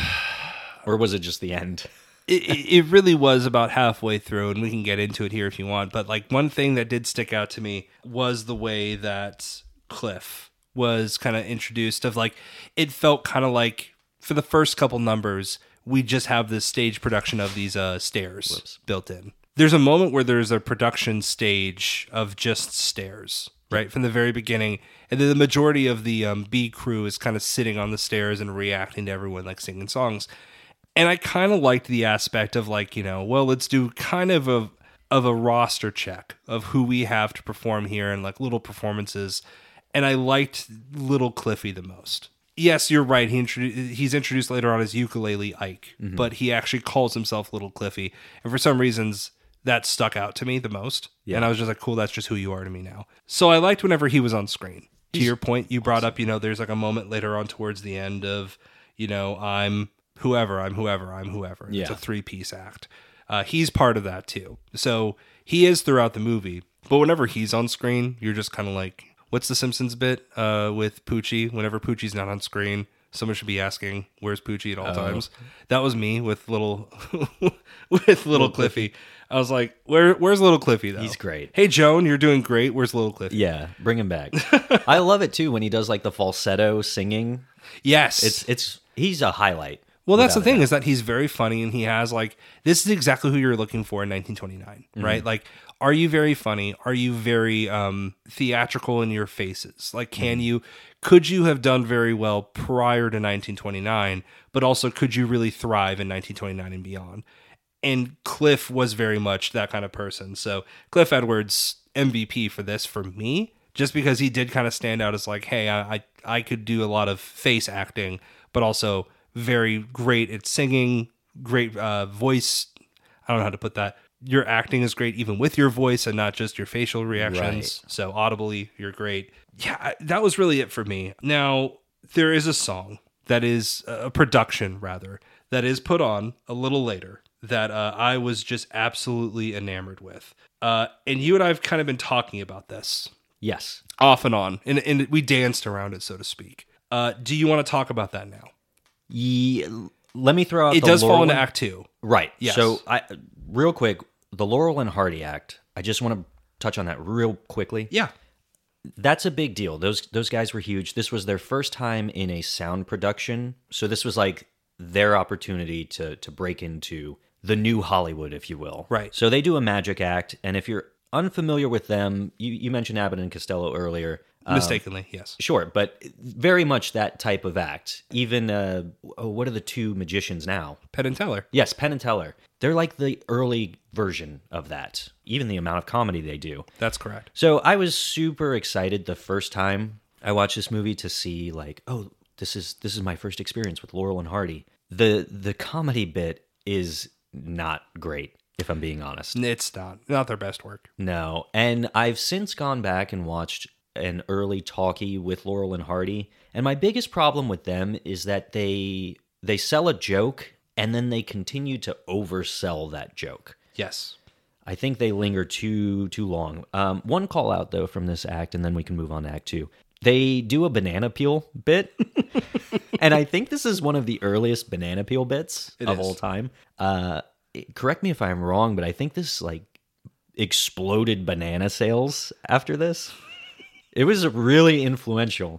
or was it just the end? It, it really was about halfway through, and we can get into it here if you want. But like one thing that did stick out to me was the way that Cliff was kind of introduced. Of like, it felt kind of like for the first couple numbers, we just have this stage production of these uh, stairs Whoops. built in. There's a moment where there's a production stage of just stairs, right, from the very beginning, and then the majority of the um, B crew is kind of sitting on the stairs and reacting to everyone, like singing songs. And I kind of liked the aspect of like, you know, well, let's do kind of a of a roster check of who we have to perform here and like little performances. And I liked Little Cliffy the most. Yes, you're right. He introdu- he's introduced later on as Ukulele Ike, mm-hmm. but he actually calls himself Little Cliffy. And for some reasons, that stuck out to me the most. Yeah. And I was just like, cool, that's just who you are to me now. So I liked whenever he was on screen. To he's your point, you brought awesome. up, you know, there's like a moment later on towards the end of, you know, I'm whoever, I'm whoever, I'm whoever. Yeah. It's a three-piece act. Uh, he's part of that too. So he is throughout the movie. But whenever he's on screen, you're just kind of like, what's the Simpsons bit uh, with Poochie? Whenever Poochie's not on screen, someone should be asking, "Where's Poochie?" at all oh. times. That was me with little with little, little Cliffy. Cliffy. I was like, "Where? Where's Little Cliffy though?" He's great. Hey Joan, you're doing great. Where's Little Cliffy? Yeah, bring him back. I love it too when he does like the falsetto singing. Yes, it's it's he's a highlight. Well, that's the thing is that he's very funny, and he has like this is exactly who you're looking for in nineteen twenty-nine, mm-hmm. right? Like, are you very funny? Are you very um, theatrical in your faces? Like, can mm-hmm. you? Could you have done very well prior to nineteen twenty-nine? But also, could you really thrive in nineteen twenty-nine and beyond? And Cliff was very much that kind of person. So Cliff Edwards, M V P for this for me, just because he did kind of stand out as like, hey, I I, I could do a lot of face acting, but also very great at singing, great uh, voice. I don't know how to put that. Your acting is great even with your voice and not just your facial reactions. Right. So audibly, you're great. Yeah, that was really it for me. Now, there is a song that is a production, rather, that is put on a little later that uh, I was just absolutely enamored with. Uh, and you and I have kind of been talking about this. Yes. Off and on. And, and we danced around it, so to speak. Uh, do you want to talk about that now? Yeah, let me throw out it the does Laurel fall into and... Act Two. Right. Yes. So, I, real quick, the Laurel and Hardy Act, I just want to touch on that real quickly. Yeah. That's a big deal. Those those guys were huge. This was their first time in a sound production. So this was like their opportunity to to break into the new Hollywood, if you will. Right. So they do a magic act, and if you're unfamiliar with them, you, you mentioned Abbott and Costello earlier. Um, Mistakenly, yes. Sure, but very much that type of act. Even, uh, oh, what are the two magicians now? Penn and Teller. Yes, Penn and Teller. They're like the early version of that, even the amount of comedy they do. That's correct. So I was super excited the first time I watched this movie to see, like, oh, this is this is my first experience with Laurel and Hardy. The the comedy bit is not great, if I'm being honest. It's not. Not their best work. No. And I've since gone back and watched an early talkie with Laurel and Hardy, and my biggest problem with them is that they they sell a joke and then they continue to oversell that joke. Yes. I think they linger too too long. Um, one call out though from this act, and then we can move on to act two. They do a banana peel bit, and I think this is one of the earliest banana peel bits It of is. all time. Uh, correct me if I'm wrong, but I think this like exploded banana sales after this. It was really influential.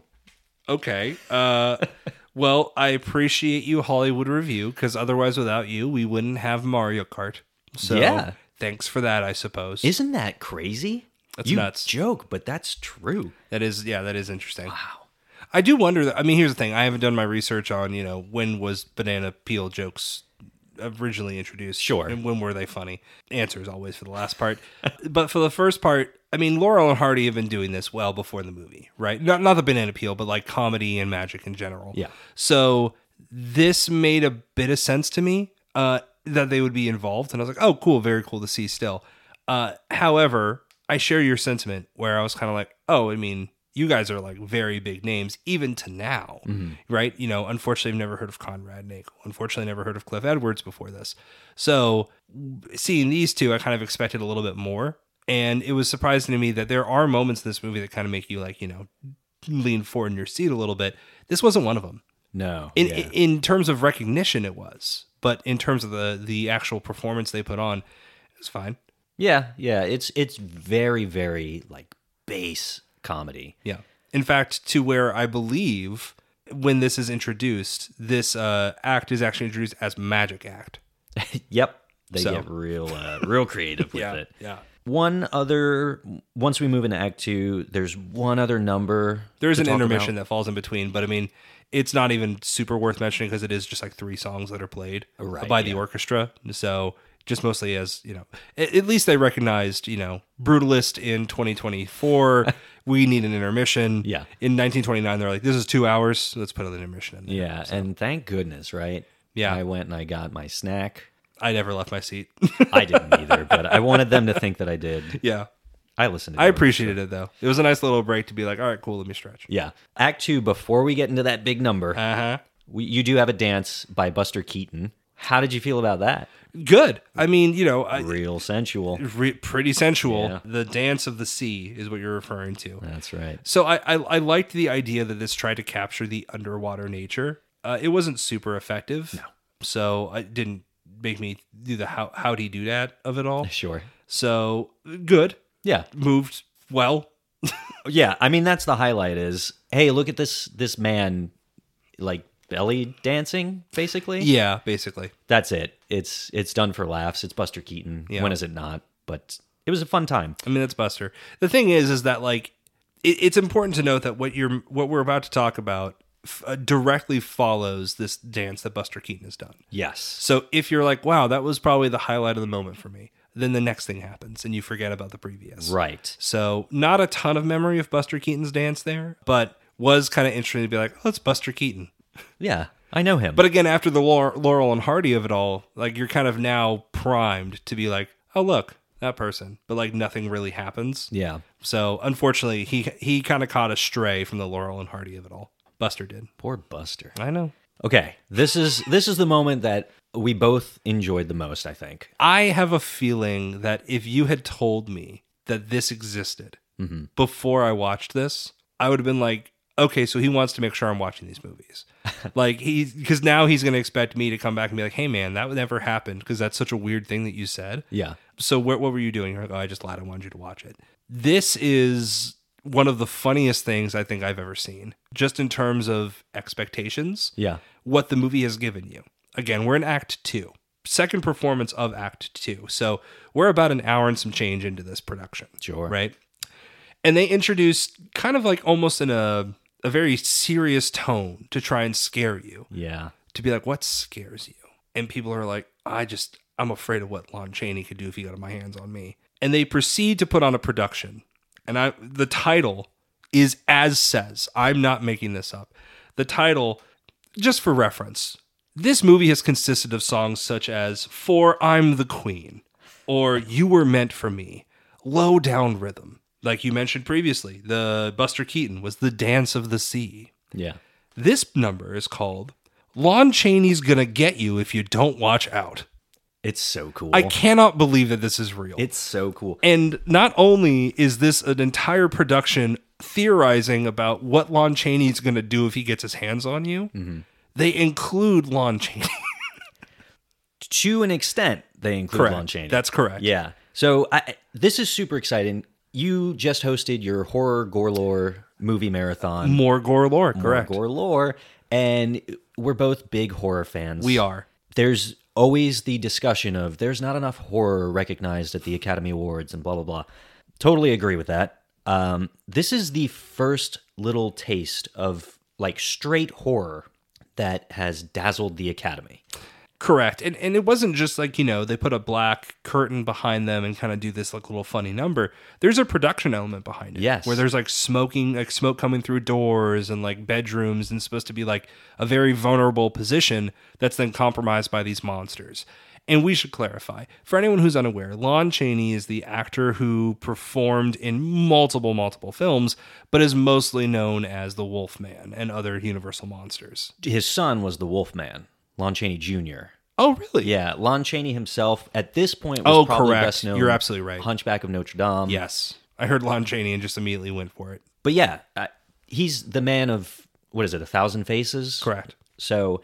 Okay. Uh, well, I appreciate you, Hollywood Review, because otherwise, without you, we wouldn't have Mario Kart. So, Yeah. thanks for that, I suppose. Isn't that crazy? That's you nuts. joke, but that's true. That is, yeah, that is interesting. Wow. I do wonder. That, I mean, here's the thing: I haven't done my research on, you know, when was banana peel jokes originally introduced. Sure. And when were they funny? Answer is always for the last part. But for the first part, I mean, Laurel and Hardy have been doing this well before the movie, right? Not not the banana peel, but like comedy and magic in general. Yeah. So this made a bit of sense to me uh, that they would be involved, and I was like, oh, cool, very cool to see still. Uh, however, I share your sentiment where I was kind of like, oh, I mean, you guys are like very big names, even to now, right? You know, unfortunately, I've never heard of Conrad Nagel. Unfortunately, never heard of Cliff Edwards before this. So seeing these two, I kind of expected a little bit more. And it was surprising to me that there are moments in this movie that kind of make you like, you know, lean forward in your seat a little bit. This wasn't one of them. No. In yeah. in terms of recognition, it was. But in terms of the the actual performance they put on, it was fine. Yeah, yeah, it's it's very very like base comedy. Yeah. In fact, to where I believe when this is introduced, this uh, act is actually introduced as Magic Act. Yep, they So. get real uh, real creative with it. Yeah. One other, once we move into Act Two, there's one other number. There's to an talk intermission about. that falls in between, but I mean, it's not even super worth mentioning because it is just like three songs that are played Right, by the yeah. orchestra. So just mostly as, you know, at, at least they recognized, you know, Brutalist in twenty twenty-four. We need an intermission. Yeah. In nineteen twenty-nine, they're like, this is two hours. So let's put an intermission in there. Yeah, and thank goodness, right? Yeah. I went and I got my snack. I never left my seat. I didn't either, but I wanted them to think that I did. Yeah. I listened to I them, appreciated it though. It was a nice little break to be like, all right, cool, let me stretch. Yeah. Act Two, before we get into that big number, Uh-huh. we, you do have a dance by Buster Keaton. How did you feel about that? Good. I mean, you know, I, Real sensual. re- pretty sensual. Yeah. The dance of the sea is what you're referring to. That's right. So I, I, I liked the idea that this tried to capture the underwater nature. Uh, it wasn't super effective. No. So it didn't make me do the how how'd he do that of it all. Sure. So good. Yeah. Moved well. Yeah. I mean, that's the highlight is, hey, look at this this man like belly dancing, basically. Yeah, basically. That's it. It's it's done for laughs. It's Buster Keaton. Yeah. When is it not? But it was a fun time. I mean, that's Buster. The thing is, is that like it, it's important to note that what you're what we're about to talk about f- uh, directly follows this dance that Buster Keaton has done. Yes. So if you're like, wow, that was probably the highlight of the moment for me, then the next thing happens and you forget about the previous. Right. So not a ton of memory of Buster Keaton's dance there, but was kind of interesting to be like, oh, it's Buster Keaton. Yeah. I know him. But again, after the Laur- Laurel and Hardy of it all, like you're kind of now primed to be like, oh, look, that person. But like nothing really happens. yeah. So unfortunately, he he kind of caught a stray from the Laurel and Hardy of it all. Buster did. Poor Buster. I know. Okay. This is this is the moment that we both enjoyed the most, I think. I have a feeling that if you had told me that this existed before I watched this, I would have been like, okay, so he wants to make sure I'm watching these movies. Like he, because now he's going to expect me to come back and be like, hey man, that would never happen because that's such a weird thing that you said. Yeah. So what, what were you doing? You're like, oh, I just lied. I wanted you to watch it. This is one of the funniest things I think I've ever seen, just in terms of expectations, Yeah. what the movie has given you. Again, we're in Act Two, second performance of Act Two. So we're about an hour and some change into this production. Sure. Right? And they introduced kind of like almost in a, a very serious tone to try and scare you. Yeah. To be like, what scares you? And people are like, I just, I'm afraid of what Lon Chaney could do if he got my hands on me. And they proceed to put on a production. And I, the title is as says. I'm not making this up. The title, just for reference, this movie has consisted of songs such as For I'm the Queen, or You Were Meant for Me, Low Down Rhythm. Like you mentioned previously, the Buster Keaton was The Dance of the Sea. Yeah. This number is called Lon Chaney's Gonna Get You If You Don't Watch Out. It's so cool. I cannot believe that this is real. It's so cool. And not only is this an entire production theorizing about what Lon Chaney's going to do if he gets his hands on you, mm-hmm. they include Lon Chaney. To an extent, they include correct. Lon Chaney. That's correct. Yeah. So I, this is super exciting. You just hosted your horror gore lore movie marathon. More gore lore, correct. More gore lore. And we're both big horror fans. We are. There's always the discussion of there's not enough horror recognized at the Academy Awards and blah, blah, blah. Totally agree with that. Um, this is the first little taste of like straight horror that has dazzled the Academy. Correct. And and it wasn't just like, you know, they put a black curtain behind them and kind of do this like little funny number. There's a production element behind it. Yes. Where there's like smoking, like smoke coming through doors and like bedrooms and supposed to be like a very vulnerable position that's then compromised by these monsters. And we should clarify, for anyone who's unaware, Lon Chaney is the actor who performed in multiple, multiple films, but is mostly known as the Wolfman and other Universal monsters. His son was the Wolfman, Lon Chaney Junior Oh, really? Yeah, Lon Chaney himself at this point was oh, probably correct. best known. You're absolutely right. Hunchback of Notre Dame. Yes. I heard Lon Chaney and just immediately went for it. But yeah, uh, he's the man of, what is it, A Thousand Faces? Correct. So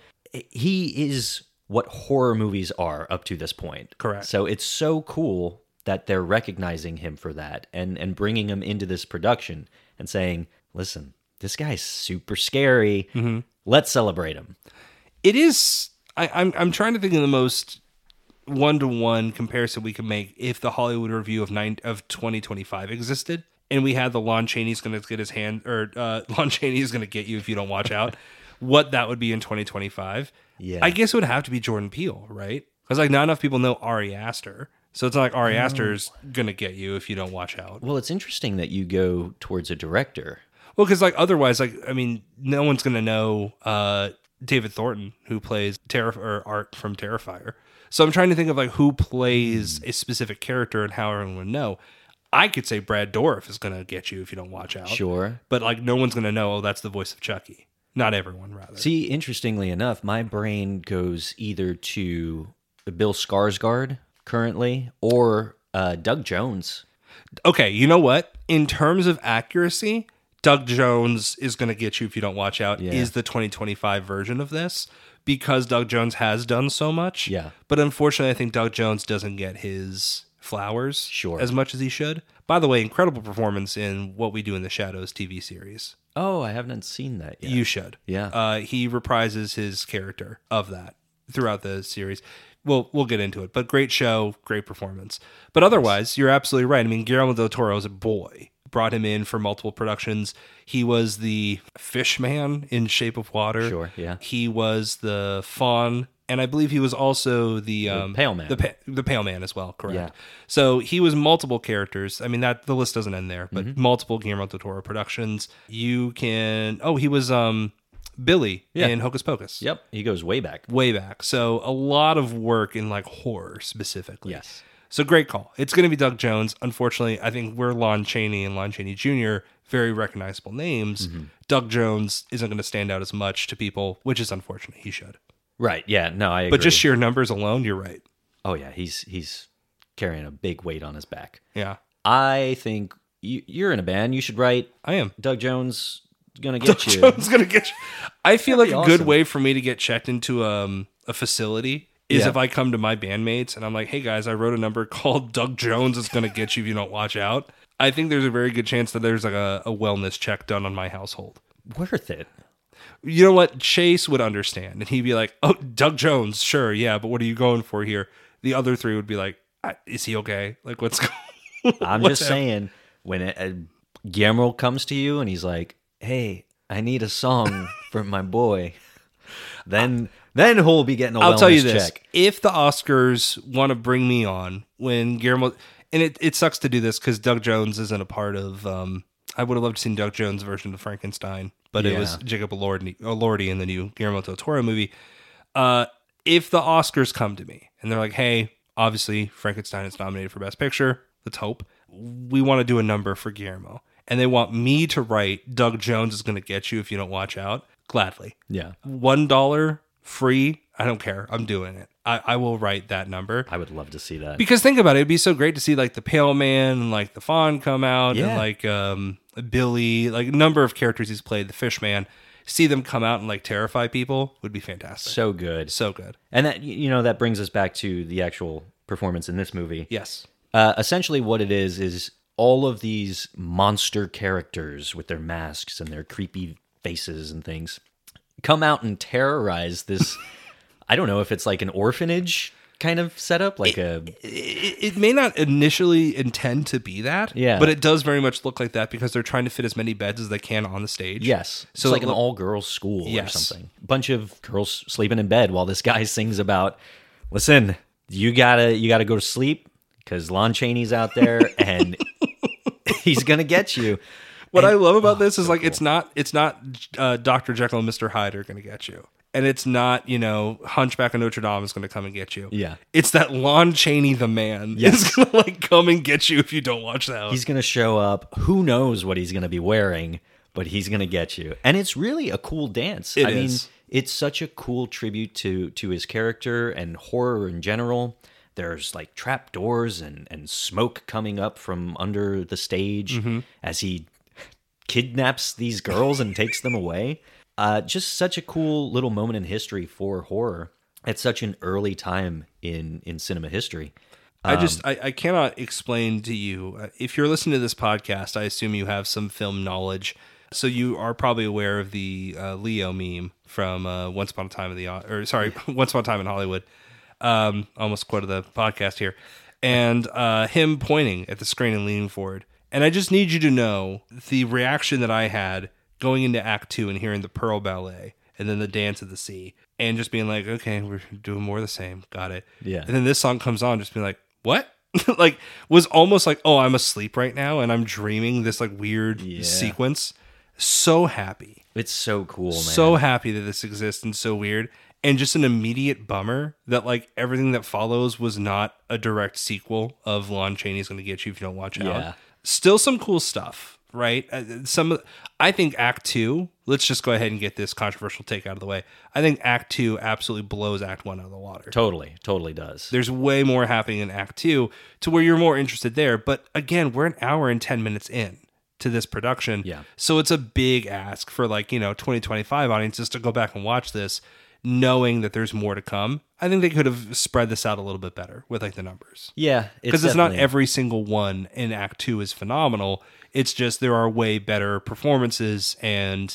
he is what horror movies are up to this point. Correct. So it's so cool that they're recognizing him for that and, and bringing him into this production and saying, listen, this guy's super scary. Mm-hmm. Let's celebrate him. It is... I, I'm I'm trying to think of the most one-to-one comparison we could make if the Hollywood Review of nine of twenty twenty-five existed, and we had the Lon Chaney's going to get his hand, or uh, Lon Chaney is going to get you if you don't watch out, what that would be in twenty twenty-five. Yeah. I guess it would have to be Jordan Peele, right? Because like not enough people know Ari Aster, so it's not like Ari Aster's going to get you if you don't watch out. Well, it's interesting that you go towards a director. Well, because like otherwise, like I mean, no one's going to know uh, David Thornton, who plays Terra or Art from Terrifier. So I'm trying to think of like who plays a specific character and how everyone would know. I could say Brad Dourif is going to get you if you don't watch out. Sure. But like no one's going to know, oh, that's the voice of Chucky. Not everyone, rather. See, interestingly enough, my brain goes either to Bill Skarsgård currently or uh, Doug Jones. Okay, you know what? In terms of accuracy, Doug Jones is going to get you if you don't watch out, Yeah. is the twenty twenty-five version of this, because Doug Jones has done so much. Yeah. But unfortunately, I think Doug Jones doesn't get his flowers Sure. as much as he should. By the way, incredible performance in What We Do in the Shadows T V series. Oh, I haven't seen that yet. You should. Yeah. Uh, he reprises his character of that throughout the series. We'll, we'll get into it, but great show, great performance. But otherwise, you're absolutely right. I mean, Guillermo del Toro is a boy. Brought him in for multiple productions. He was the fish man in Shape of Water. Sure, yeah. He was the fawn, and I believe he was also the, um, Pale Man. The, pa- the Pale Man as well, correct. Yeah. So he was multiple characters. I mean, that the list doesn't end there, but Mm-hmm. multiple Guillermo del Toro productions. You can... Oh, he was um, Billy Yeah. in Hocus Pocus. Yep, he goes way back. Way back. So a lot of work in like horror specifically. Yes. So great call. It's going to be Doug Jones. Unfortunately, I think we're Lon Chaney and Lon Chaney Junior, very recognizable names. Mm-hmm. Doug Jones isn't going to stand out as much to people, which is unfortunate. He should. Right, yeah, no, I agree. But just sheer numbers alone, you're right. Oh, yeah, he's he's carrying a big weight on his back. Yeah, I think you, you're in a band. You should write I am. Doug Jones gonna get Doug you. Jones going to get you. I feel like That'd a be good awesome. way for me to get checked into um, a facility is Yeah. if I come to my bandmates and I'm like, hey guys, I wrote a number called Doug Jones is going to get you if you don't watch out. I think there's a very good chance that there's like a, a wellness check done on my household. Worth it. You know what? Chase would understand, and he'd be like, "Oh, Doug Jones, sure, yeah, but what are you going for here?" The other three would be like, "Is he okay? Like, what's going?" I'm just saying, when it, uh, Guillermo comes to you and he's like, "Hey, I need a song for my boy," then then he'll be getting a I'll wellness tell you this: check. if the Oscars want to bring me on when Guillermo, and it, it sucks to do this because Doug Jones isn't a part of. Um, I would have loved to see Doug Jones' version of Frankenstein, but it Yeah. was Jacob Elordi, Elordi in the new Guillermo del Toro movie. Uh, if the Oscars come to me and they're like, "Hey, obviously Frankenstein is nominated for Best Picture. Let's hope we want to do a number for Guillermo," and they want me to write "Doug Jones is going to get you if you don't watch out," gladly. Yeah, One dollar free. I don't care. I'm doing it. I, I will write that number. I would love to see that. Because think about it, it'd be so great to see like the Pale Man and like the Fawn come out Yeah. and like um Billy, like a number of characters he's played, the Fish Man, see them come out and like terrify people would be fantastic. So good. So good. And that, you know, that brings us back to the actual performance in this movie. Yes. Uh, essentially what it is is all of these monster characters with their masks and their creepy faces and things come out and terrorize this I don't know if it's like an orphanage kind of setup, like a It, it may not initially intend to be that, Yeah. but it does very much look like that because they're trying to fit as many beds as they can on the stage. yes, it's So like it an look- all girls school Yes. or something. Bunch of girls sleeping in bed while this guy sings about, listen, you gotta you gotta go to sleep because Lon Chaney's out there and he's gonna get you. What And- I love about oh, this is so like cool. it's not it's not uh, Doctor Jekyll and Mister Hyde are going to get you, and it's not, you know, Hunchback of Notre Dame is going to come and get you. Yeah. It's that Lon Chaney the man Yes. is going to like come and get you if you don't watch that. He's gonna show up. Who knows what he's gonna be wearing, but he's gonna get you. And it's really a cool dance. It I mean, is. it's such a cool tribute to to his character and horror in general. There's like trap doors and and smoke coming up from under the stage Mm-hmm. as he kidnaps these girls and takes them away. Uh, just such a cool little moment in history for horror at such an early time in in cinema history. I Um, just I, I cannot explain to you. Uh, if you're listening to this podcast, I assume you have some film knowledge, so you are probably aware of the uh, Leo meme from uh, Once Upon a Time in the or sorry, Once Upon a Time in Hollywood. Um, almost quoted the podcast here, and uh, him pointing at the screen and leaning forward. And I just need you to know the reaction that I had going into Act Two and hearing the Pearl Ballet and then the Dance of the Sea, and just being like, okay, we're doing more of the same. Got it. Yeah. And then this song comes on, just being like, what? Like, was almost like, oh, I'm asleep right now and I'm dreaming this like weird Yeah. sequence. So happy. It's so cool, man. So happy that this exists and so weird. And just an immediate bummer that like everything that follows was not a direct sequel of Lon Chaney's Gonna Get You If You Don't Watch Out. Yeah. Still some cool stuff, right? Uh, Some, of- I think Act Two. Let's just go ahead and get this controversial take out of the way. I think Act Two absolutely blows Act One out of the water. Totally, totally does. There's way more happening in Act Two to where you're more interested there. But again, we're an hour and ten minutes in to this production. Yeah. So it's a big ask for like, you know, twenty twenty-five audiences to go back and watch this knowing that there's more to come. I think they could have spread this out a little bit better with like the numbers. Yeah, Because it's, not definitely- every single one in Act Two is phenomenal. It's just there are way better performances and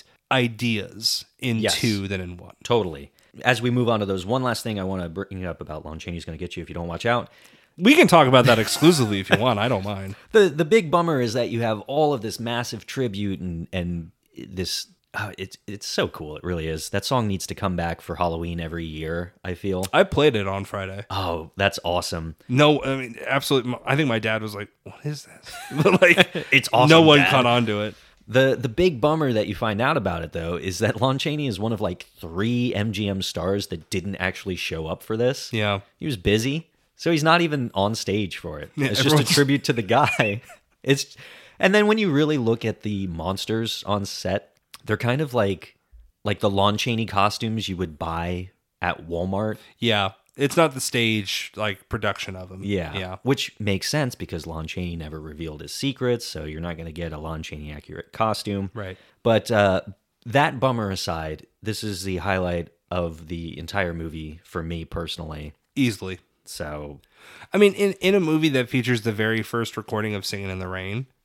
ideas in Yes. two than in one. Totally. As we move on to those, one last thing I want to bring up about Lon Chaney's Gonna Get You If You Don't Watch Out. We can talk about that exclusively if you want. I don't mind. The the big bummer is that you have all of this massive tribute and and this. Oh, it's it's so cool. It really is. That song needs to come back for Halloween every year, I feel. I played it on Friday. Oh, that's awesome. No, I mean, absolutely. I think my dad was like, "What is this?" But like, It's awesome, no one Dad. caught on to it. The the big bummer that you find out about it though is that Lon Chaney is one of like three M G M stars that didn't actually show up for this. Yeah. He was busy, so he's not even on stage for it. Yeah, it's just a everyone's- tribute to the guy. It's and then when you really look at the monsters on set, they're kind of like like the Lon Chaney costumes you would buy at Walmart. Yeah, it's not the stage like production of him. Yeah. yeah, Which makes sense because Lon Chaney never revealed his secrets, so you're not going to get a Lon Chaney accurate costume. right. But uh, that bummer aside, this is the highlight of the entire movie for me personally. Easily. So, I mean, in in a movie that features the very first recording of "Singing in the Rain,"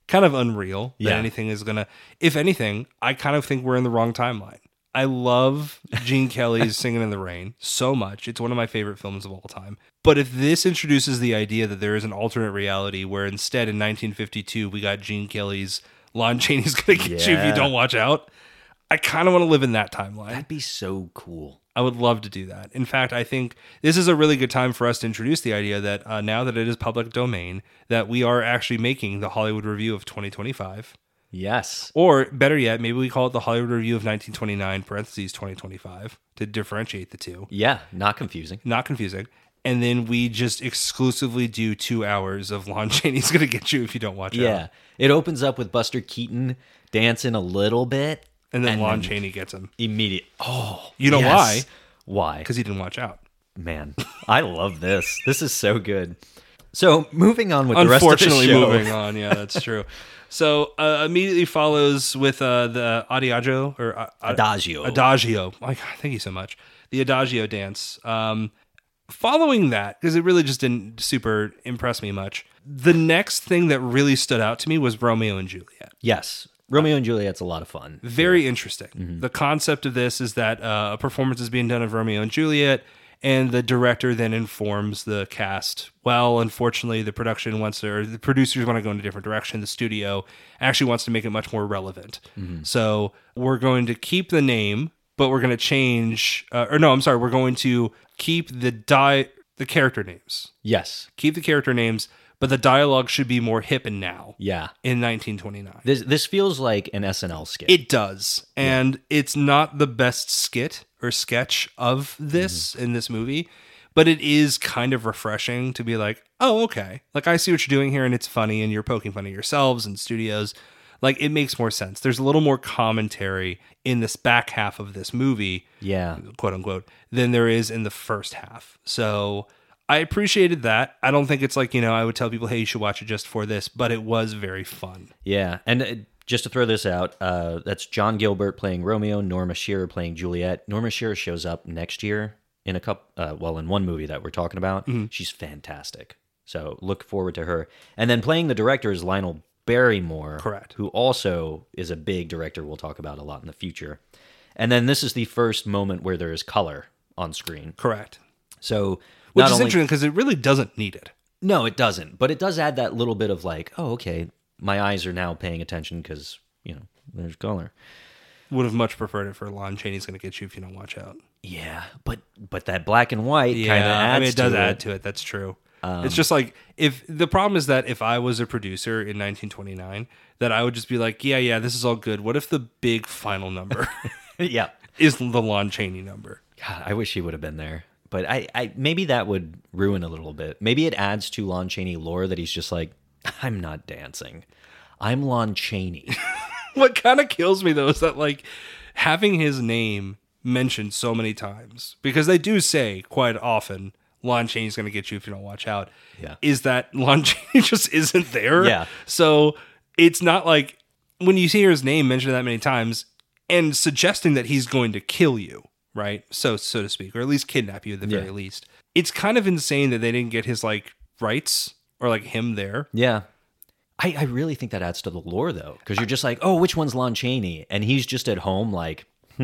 kind of unreal that Yeah. anything is gonna. If anything, I kind of think we're in the wrong timeline. I love Gene Kelly's Singing in the Rain so much. It's one of my favorite films of all time. But if this introduces the idea that there is an alternate reality where instead in nineteen fifty-two we got Gene Kelly's Lon Chaney's gonna get you if you Yeah. don't watch out, I kind of want to live in that timeline. That'd be so cool. I would love to do that. In fact, I think this is a really good time for us to introduce the idea that uh, now that it is public domain, that we are actually making the Hollywood Review of twenty twenty-five. Yes. Or better yet, maybe we call it the Hollywood Review of nineteen twenty-nine, parentheses twenty twenty-five, to differentiate the two. Yeah, not confusing. Not confusing. And then we just exclusively do two hours of Lon Chaney's Gonna Get You If You Don't Watch Out. Yeah. It opens up with Buster Keaton dancing a little bit. And then And Lon then- Chaney gets him. Immediate. Oh, You know yes. Why? Because he didn't watch out. Man, I love this. This is so good. So moving on with the rest of the Unfortunately, show. moving on. Yeah, that's true. So uh, immediately follows with uh, the Adagio or uh, Adagio. Adagio. My God, thank you so much. The Adagio dance. Um, following that, because it really just didn't super impress me much. The next thing that really stood out to me was Romeo and Juliet. Yes. Romeo and Juliet's a lot of fun. Very interesting. Mm-hmm. The concept of this is that uh, a performance is being done of Romeo and Juliet, and the director then informs the cast, well, unfortunately, the production wants to, or the producers want to go in a different direction. The studio actually wants to make it much more relevant. Mm-hmm. So we're going to keep the name, but we're going to change, uh, or no, I'm sorry, we're going to keep the di- the character names. Yes. Keep the character names, but the dialogue should be more hip and now Yeah. in nineteen twenty-nine. This this feels like an S N L skit. It does. And it's not the best skit or sketch of this in this movie, but it is kind of refreshing to be like, oh, okay. Like, I see what you're doing here and it's funny and you're poking fun at yourselves and studios. Like, it makes more sense. There's a little more commentary in this back half of this movie, yeah. quote unquote, than there is in the first half. So I appreciated that. I don't think it's like, you know, I would tell people, hey, you should watch it just for this, but it was very fun. Yeah. And uh, just to throw this out, uh, that's John Gilbert playing Romeo, Norma Shearer playing Juliet. Norma Shearer shows up next year in a couple, uh, well, in one movie that we're talking about. Mm-hmm. She's fantastic. So look forward to her. And then playing the director is Lionel Barrymore. Correct. Who also is a big director we'll talk about a lot in the future. And then this is the first moment where there is color on screen. Correct. So Which not is only, interesting because it really doesn't need it. No, it doesn't. But it does add that little bit of like, oh, okay, my eyes are now paying attention because, you know, there's color. Would have much preferred it for Lon Chaney's Gonna Get You If You Don't Watch Out. Yeah, but but that black and white Yeah, kind of adds I mean, it does to add it. to it. That's true. It's just like, if the problem is that if I was a producer in nineteen twenty-nine, that I would just be like, yeah, yeah, this is all good. What if the big final number Yeah. is the Lon Chaney number? God, I wish he would have been there. But I, I maybe that would ruin a little bit. Maybe it adds to Lon Chaney lore that he's just like, I'm not dancing. I'm Lon Chaney. What kind of kills me, though, is that, like, having his name mentioned so many times, because they do say quite often, Lon Chaney's going to get you if you don't watch out, Yeah. is that Lon Chaney just isn't there. Yeah. So it's not like, when you hear his name mentioned that many times and suggesting that he's going to kill you, right? So, so to speak, or at least kidnap you at the very Yeah. least. It's kind of insane that they didn't get his, like, rights or, like, him there. Yeah. I, I really think that adds to the lore, though, because you're just like, oh, which one's Lon Chaney? And he's just at home like,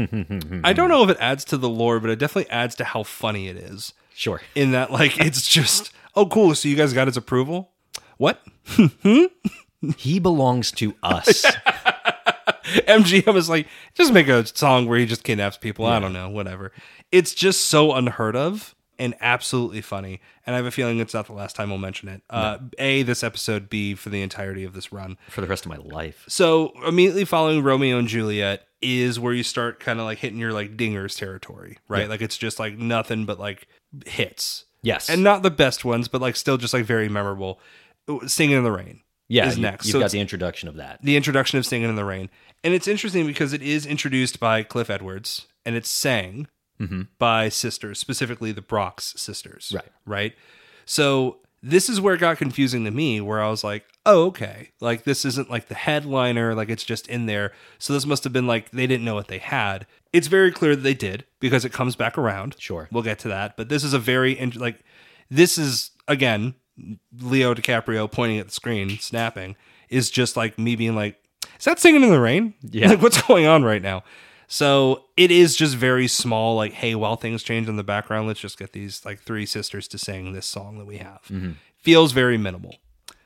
I don't know if it adds to the lore, but it definitely adds to how funny it is. sure. In that, like, it's just, oh, cool. So you guys got his approval? What? He belongs to us. M G M is like, just make a song where he just kidnaps people. I don't know, whatever. It's just so unheard of and absolutely funny. And I have a feeling it's not the last time we'll mention it. Uh, A, this episode, B, for the entirety of this run. For the rest of my life. So immediately following Romeo and Juliet is where you start kind of like hitting your like dingers territory, right? Yeah. Like it's just like nothing but like hits. Yes. And not the best ones, but like still just like very memorable. Singing in the Rain yeah, is you, next. You've So got it's the introduction of that. the introduction of Singing in the Rain. And it's interesting because it is introduced by Cliff Edwards and it's sang Mm-hmm. by sisters, specifically the Brox sisters. Right. Right. So this is where it got confusing to me, where I was like, oh, okay. Like this isn't like the headliner, like it's just in there. So this must have been like they didn't know what they had. It's very clear that they did because it comes back around. Sure. We'll get to that. But this is a very, int- like, this is, again, Leo DiCaprio pointing at the screen, snapping. is just like me being like, is that Singing in the Rain? Yeah. Like, what's going on right now? So it is just very small, like, hey, while things change in the background, let's just get these like three sisters to sing this song that we have. Mm-hmm. Feels very minimal.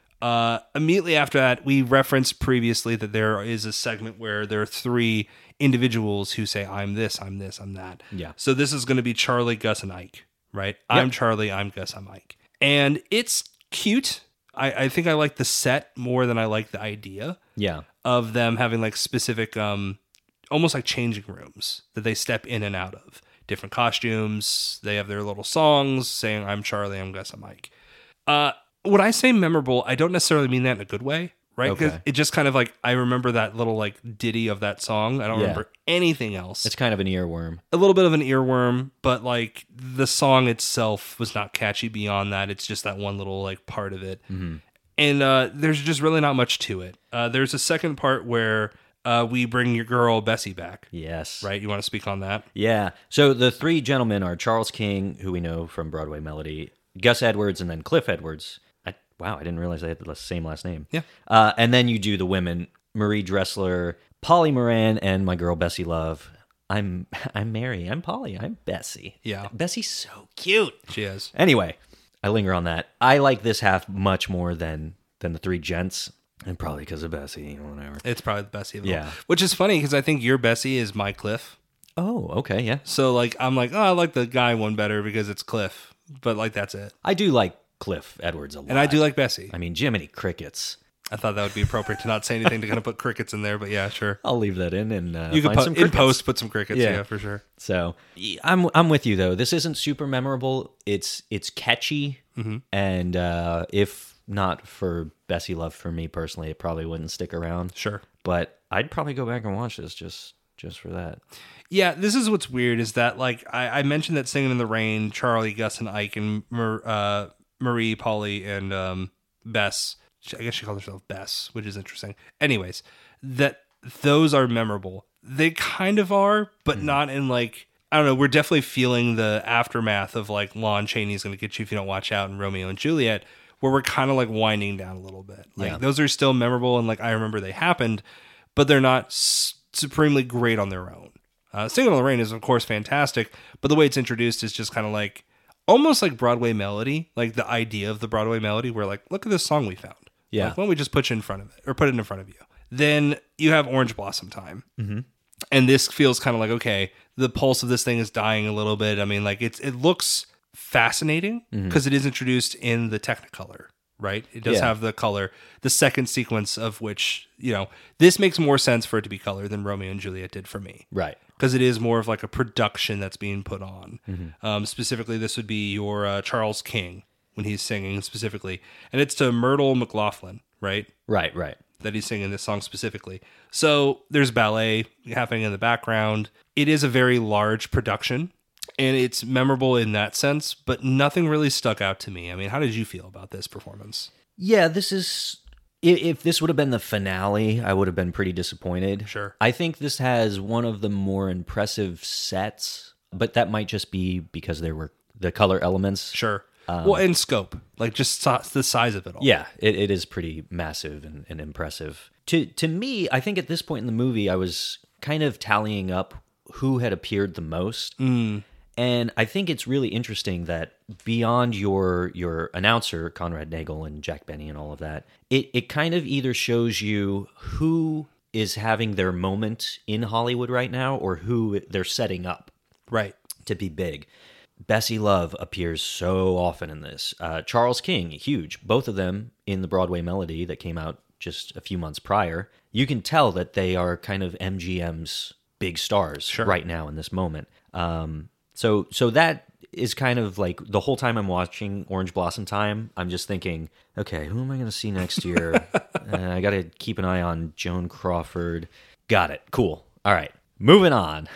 Uh, immediately after that, we referenced previously that there is a segment where there are three individuals who say, I'm this, I'm this, I'm that. Yeah. So this is going to be Charlie, Gus, and Ike, right? I'm Yep. Charlie, I'm Gus, I'm Ike. And it's cute. I, I think I like the set more than I like the idea Yeah. of them having like specific, um, almost like changing rooms that they step in and out of. Different costumes. They have their little songs saying, I'm Charlie, I'm Gus, I'm Ike. Uh, when I say memorable, I don't necessarily mean that in a good way, right? Because Okay. it just kind of like, I remember that little like ditty of that song. I don't Yeah. remember anything else. It's kind of an earworm. A little bit of an earworm, but like the song itself was not catchy beyond that. It's just that one little like part of it. Mm-hmm. And uh, there's just really not much to it. Uh, there's a second part where uh, we bring your girl Bessie back, Yes. right? You want to speak on that? Yeah. So the three gentlemen are Charles King, who we know from Broadway Melody, Gus Edwards, and then Cliff Edwards. I, wow, I didn't realize they had the same last name. Yeah. Uh, and then you do the women, Marie Dressler, Polly Moran, and my girl Bessie Love. I'm I'm Mary. I'm Polly. I'm Bessie. Yeah. Bessie's so cute. She is. Anyway, I linger on that. I like this half much more than than the three gents, and probably because of Bessie, you know, whatever. It's probably the Bessie of it all. Yeah. Which is funny because I think your Bessie is my Cliff. Oh, okay, yeah. So like I'm like, oh, I like the guy one better because it's Cliff. But like that's it. I do like Cliff Edwards a lot. And I do like Bessie. I mean, Jiminy Crickets. I thought that would be appropriate to not say anything to kind of put crickets in there, but yeah, sure. I'll leave that in and uh, You can find po- some in crickets. post put some crickets, yeah. Yeah. for sure. So y- I'm I'm with you though. This isn't super memorable. It's it's catchy, Mm-hmm. and uh, if not for Bessie Love, for me personally, it probably wouldn't stick around. Sure. But I'd probably go back and watch this just just for that. Yeah, this is what's weird is that like I, I mentioned that Singing in the Rain, Charlie, Gus, and Ike, and Mar- uh, Marie, Polly, and um, Bess. I guess she called herself Bess, which is interesting. Anyways, that those are memorable. They kind of are, but Mm-hmm. not in like I don't know. We're definitely feeling the aftermath of like Lon Chaney's going to get you if you don't watch out, and Romeo and Juliet, where we're kind of like winding down a little bit. Like Yeah. those are still memorable, and like I remember they happened, but they're not s- supremely great on their own. Uh, Singing in the Rain is of course fantastic, but the way it's introduced is just kind of like almost like Broadway Melody, like the idea of the Broadway Melody, where like look at this song we found. Yeah. Like, why don't we just put you in front of it or put it in front of you? Then you have Orange Blossom Time. Mm-hmm. And this feels kind of like, okay, the pulse of this thing is dying a little bit. I mean, like it's it looks fascinating because Mm-hmm. it is introduced in the Technicolor, right? It does Yeah. have the color, the second sequence of which, you know, this makes more sense for it to be color than Romeo and Juliet did for me. Right. Because it is more of like a production that's being put on. Mm-hmm. Um, specifically, this would be your uh, Charles King when he's singing specifically. And it's to Myrtle McLaughlin, right? Right. Right. That he's singing this song specifically. So there's ballet happening in the background. It is a very large production and it's memorable in that sense, but nothing really stuck out to me. I mean, how did you feel about this performance? Yeah, this is. i- If this would have been the finale, I would have been pretty disappointed. Sure. I think this has one of the more impressive sets, but that might just be because there were the color elements. Sure. well, and scope, like just si- the size of it all. Yeah, it, it is pretty massive and, and impressive. To to me, I think at this point in the movie, I was kind of tallying up who had appeared the most. Mm. And I think it's really interesting that beyond your your announcer, Conrad Nagel and Jack Benny and all of that, it, it kind of either shows you who is having their moment in Hollywood right now or who they're setting up Right. to be big. Bessie Love appears so often in this. Uh, Charles King, huge. Both of them in the Broadway Melody that came out just a few months prior. You can tell that they are kind of M G M's big stars Sure. right now in this moment. Um, so, so that is kind of like the whole time I'm watching Orange Blossom Time, I'm just thinking, okay, who am I going to see next year? uh, I got to keep an eye on Joan Crawford. Got it. Cool. All right. Moving on.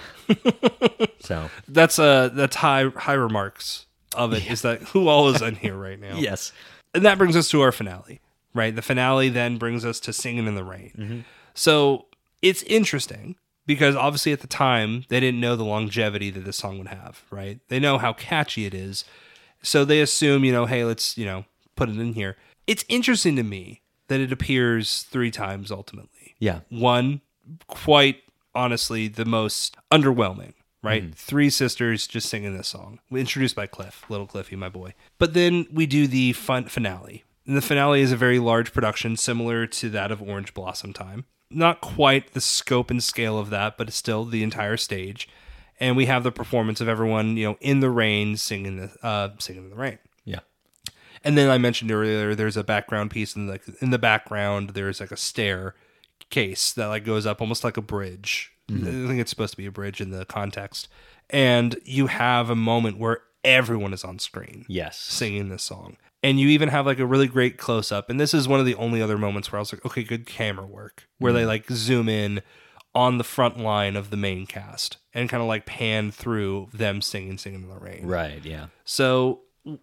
So, That's uh that's high high remarks of it is that who all is in here right now. yes. And that brings us to our finale, right? The finale then brings us to Singing in the Rain. So it's interesting because obviously at the time they didn't know the longevity that this song would have, right? They know how catchy it is. So they assume, you know, hey, let's, you know, put it in here. It's interesting to me that it appears three times ultimately. Yeah. One, quite honestly, the most underwhelming, right? Mm. Three sisters just singing this song, introduced by Cliff, little Cliffy, my boy. But then we do the fun finale. And the finale is a very large production, similar to that of Orange Blossom Time. Not quite the scope and scale of that, but it's still the entire stage. And we have the performance of everyone, you know, in the rain, singing the uh, singing in the rain. Yeah. And then I mentioned earlier, there's a background piece in the in the background. There's like a staircase that like goes up almost like a bridge. Mm-hmm. I think it's supposed to be a bridge in the context. And you have a moment where everyone is on screen. Yes. Singing this song. And you even have like a really great close up. And this is one of the only other moments where I was like, okay, good camera work. Where mm-hmm. they like zoom in on the front line of the main cast and kind of like pan through them singing, singing in the rain. Right. Yeah. So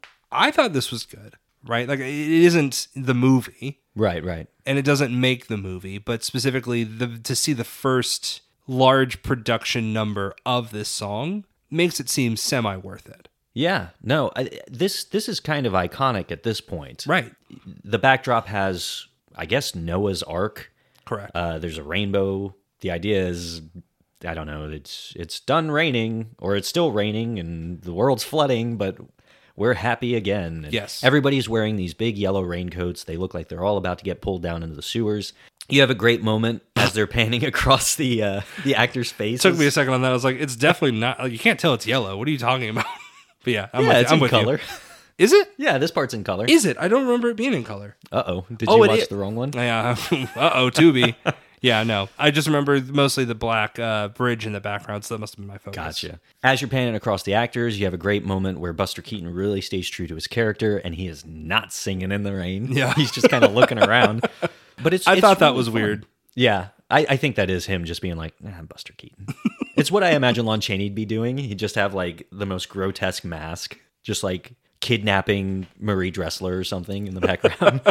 I thought this was good, right? Like it isn't the movie. Right. Right. And it doesn't make the movie, but specifically the to see the first large production number of this song makes it seem semi worth it. Yeah, no, I, this this is kind of iconic at this point. Right. The backdrop has, I guess, Noah's Ark. Correct. Uh, there's a rainbow. The idea is, I don't know, it's it's done raining, or it's still raining, and the world's flooding, but we're happy again. And yes. Everybody's wearing these big yellow raincoats. They look like they're all about to get pulled down into the sewers. You have a great moment as they're panning across the uh, the actor's face. It took me a second on that. I was like, it's definitely not. Like, you can't tell it's yellow. What are you talking about? But yeah, I'm yeah, with it's you. I'm in with color. You. Is it? Yeah, this part's in color. Is it? I don't remember it being in color. Uh-oh. Did oh, you it watch is. the wrong one? Yeah. Uh-oh, Tubi. Yeah, no. I just remember mostly the black uh, bridge in the background, so that must have been my focus. Gotcha. As you're panning across the actors, you have a great moment where Buster Keaton really stays true to his character, and he is not singing in the rain. Yeah. He's just kind of looking around. But it's I it's thought that really was fun. weird. Yeah. I, I think that is him just being like, nah, I'm Buster Keaton. It's what I imagine Lon Chaney'd be doing. He'd just have like the most grotesque mask, just like kidnapping Marie Dressler or something in the background.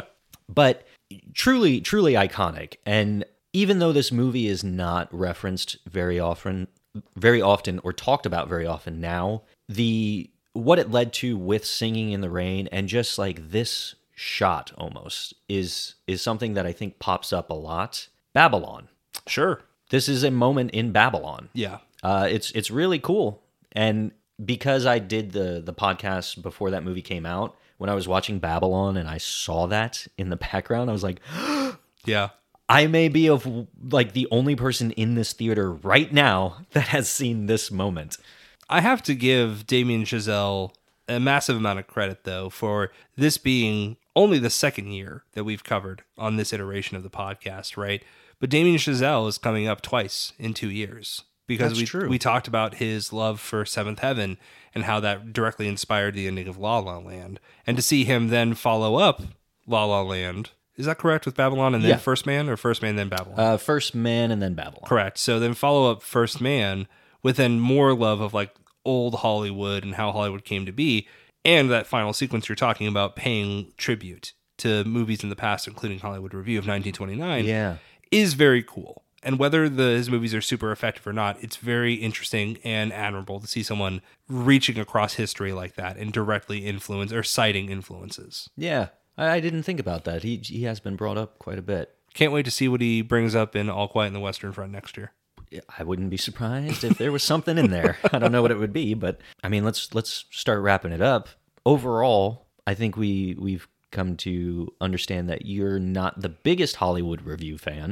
But truly, truly iconic. And even though this movie is not referenced very often, very often or talked about very often now, the what it led to with Singing in the Rain and just like this shot almost is is something that I think pops up a lot. Babylon. Sure. This is a moment in Babylon. Yeah. Uh, it's it's really cool. And because I did the the podcast before that movie came out, when I was watching Babylon and I saw that in the background, I was like, yeah. I may be of like the only person in this theater right now that has seen this moment. I have to give Damien Chazelle a massive amount of credit, though, for this being only the second year that we've covered on this iteration of the podcast, right? But Damien Chazelle is coming up twice in two years because That's we true. we talked about his love for Seventh Heaven and how that directly inspired the ending of La La Land. And to see him then follow up La La Land, is that correct, with Babylon and then Yeah. First Man, or First Man then Babylon? Uh, First Man and then Babylon. Correct. So then follow up First Man with then more love of like old Hollywood and how Hollywood came to be, and that final sequence you're talking about paying tribute to movies in the past, including Hollywood Review of nineteen twenty-nine, Yeah. is very cool. And whether the, his movies are super effective or not, it's very interesting and admirable to see someone reaching across history like that and directly influence or citing influences. Yeah. I, I didn't think about that. He he has been brought up quite a bit. Can't wait to see what he brings up in All Quiet in the Western Front next year. I wouldn't be surprised if there was something in there. I don't know what it would be, but I mean, let's let's start wrapping it up. Overall, I think we we've come to understand that you're not the biggest Hollywood Review fan.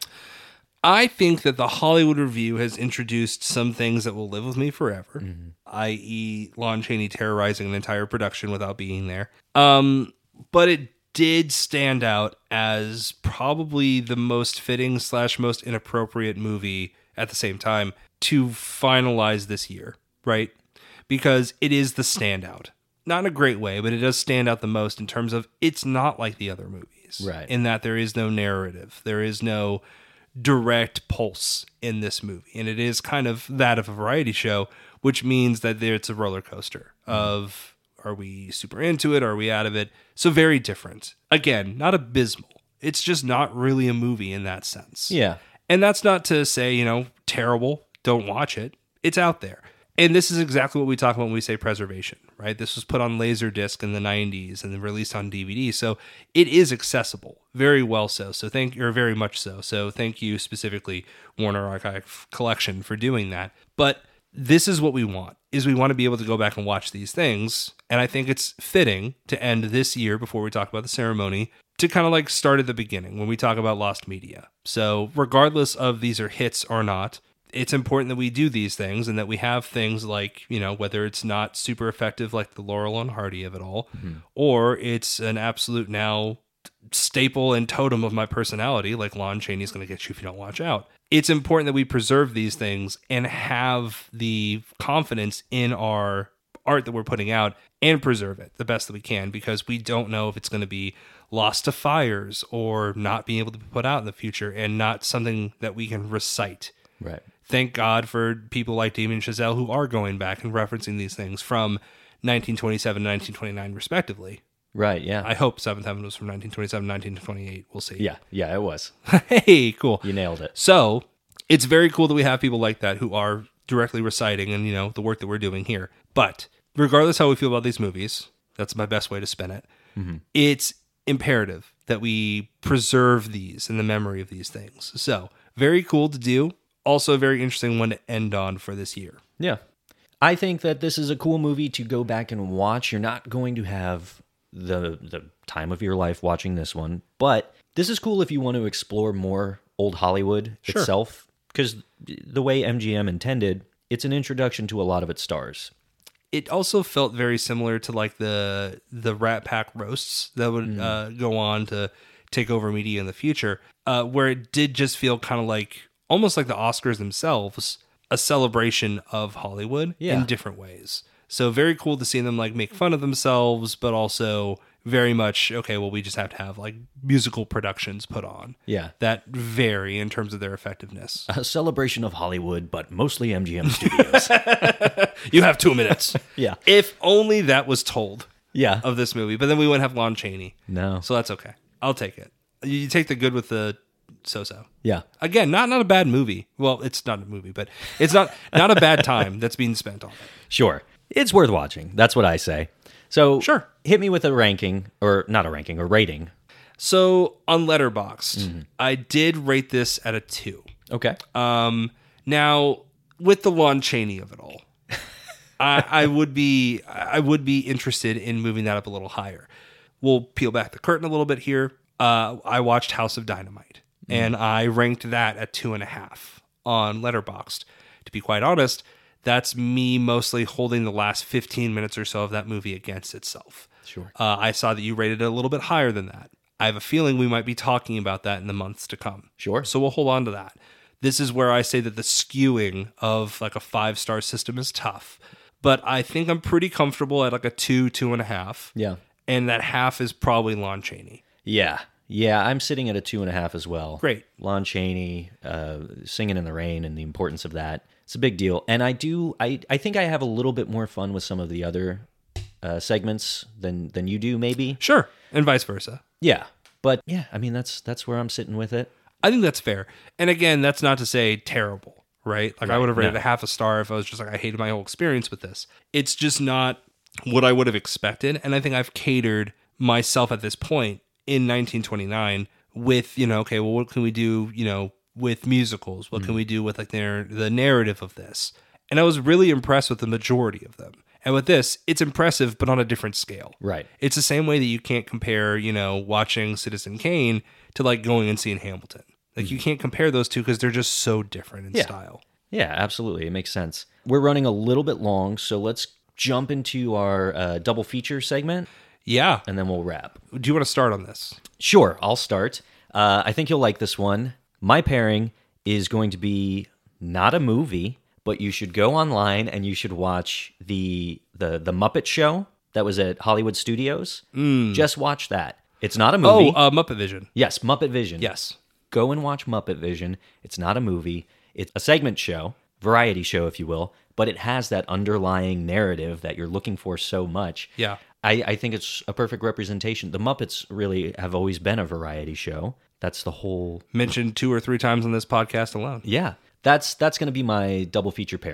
I think that the Hollywood Review has introduced some things that will live with me forever, Mm-hmm. that is. Lon Chaney terrorizing an entire production without being there. Um, but it did stand out as probably the most fitting slash most inappropriate movie at the same time to finalize this year, right? Because it is the standout. Not in a great way, but it does stand out the most in terms of it's not like the other movies. Right. In that there is no narrative. There is no direct pulse in this movie. And it is kind of that of a variety show, which means that there it's a roller coaster of, are we super into it? Are we out of it? So very different. Again, not abysmal. It's just not really a movie in that sense. Yeah. And that's not to say, you know, terrible, don't watch it. It's out there. And this is exactly what we talk about when we say preservation, right? This was put on Laserdisc in the nineties and then released on D V D. So it is accessible, very well so. So thank you, or very much so. So thank you specifically, Warner Archive Collection, for doing that. But this is what we want, is we want to be able to go back and watch these things. And I think it's fitting to end this year, before we talk about the ceremony, to kind of like start at the beginning when we talk about lost media. So regardless of these are hits or not, it's important that we do these things and that we have things like, you know, whether it's not super effective like the Laurel and Hardy of it all, mm-hmm. or it's an absolute now staple and totem of my personality, like Lon Chaney's going to get you if you don't watch out. It's important that we preserve these things and have the confidence in our art that we're putting out and preserve it the best that we can, because we don't know if it's going to be lost to fires or not being able to be put out in the future and not something that we can recite. Right. Thank God for people like Damien Chazelle who are going back and referencing these things from nineteen twenty-seven and nineteen twenty-nine, respectively. Right, yeah. I hope Seventh Heaven was from nineteen twenty-seven, nineteen twenty-eight. We'll see. Yeah, yeah, it was. Hey, cool. You nailed it. So it's very cool that we have people like that who are directly reciting and, you know, the work that we're doing here. But regardless how we feel about these movies, that's my best way to spin it. Mm-hmm. It's imperative that we preserve these in the memory of these things. So very cool to do. Also a very interesting one to end on for this year. Yeah. I think that this is a cool movie to go back and watch. You're not going to have the the time of your life watching this one, but this is cool if you want to explore more old Hollywood sure. itself, because the way M G M intended, it's an introduction to a lot of its stars. It also felt very similar to like the the Rat Pack roasts that would mm. uh, go on to take over media in the future, uh, where it did just feel kind of like, almost like the Oscars themselves, a celebration of Hollywood yeah. in different ways. So very cool to see them like make fun of themselves, but also very much, okay, well, we just have to have like musical productions put on. Yeah. That vary in terms of their effectiveness. A celebration of Hollywood, but mostly M G M Studios. You have two minutes. Yeah. If only that was told yeah. of this movie, but then we wouldn't have Lon Chaney. No. So that's okay. I'll take it. You take the good with the so-so. Yeah. Again, not not a bad movie. Well, it's not a movie, but it's not not a bad time that's being spent on it. Sure. It's worth watching. That's what I say. So sure. Hit me with a ranking, or not a ranking, a rating. So on Letterboxd, mm-hmm. I did rate this at a two. Okay. Um, now, with the Lon Chaney of it all, I, I would be I would be interested in moving that up a little higher. We'll peel back the curtain a little bit here. Uh, I watched House of Dynamite, mm. and I ranked that at two and a half on Letterboxd. To be quite honest, that's me mostly holding the last fifteen minutes or so of that movie against itself. Sure. Uh, I saw that you rated it a little bit higher than that. I have a feeling we might be talking about that in the months to come. Sure. So we'll hold on to that. This is where I say that the skewing of like a five-star system is tough. But I think I'm pretty comfortable at like a two, two and a half. Yeah. And that half is probably Lon Chaney. Yeah. Yeah, I'm sitting at a two and a half as well. Great. Lon Chaney, uh, Singing in the Rain, and the importance of that. It's a big deal. And I do, I, I think I have a little bit more fun with some of the other uh, segments than than you do, maybe. Sure. And vice versa. Yeah. But yeah, I mean, that's that's where I'm sitting with it. I think that's fair. And again, that's not to say terrible, right? Like right. I would have rated no. a half a star if I was just like, I hated my whole experience with this. It's just not what I would have expected. And I think I've catered myself at this point in nineteen twenty-nine with, you know, okay, well, what can we do, you know, with musicals? What mm. can we do with like their, the narrative of this? And I was really impressed with the majority of them. And with this, it's impressive, but on a different scale. Right. It's the same way that you can't compare, you know, watching Citizen Kane to like going and seeing Hamilton. Like mm. you can't compare those two because they're just so different in yeah. style. Yeah, absolutely. It makes sense. We're running a little bit long, so let's jump into our uh, double feature segment. Yeah. And then we'll wrap. Do you want to start on this? Sure, I'll start. Uh, I think you'll like this one. My pairing is going to be not a movie, but you should go online and you should watch the the the Muppet Show that was at Hollywood Studios. Mm. Just watch that. It's not a movie. Oh, uh, Muppet Vision. Yes, Muppet Vision. Yes. Go and watch Muppet Vision. It's not a movie. It's a segment show, variety show, if you will, but it has that underlying narrative that you're looking for so much. Yeah. I, I think it's a perfect representation. The Muppets really have always been a variety show. That's the whole... Mentioned two or three times on this podcast alone. Yeah. That's that's going to be my double feature pairing.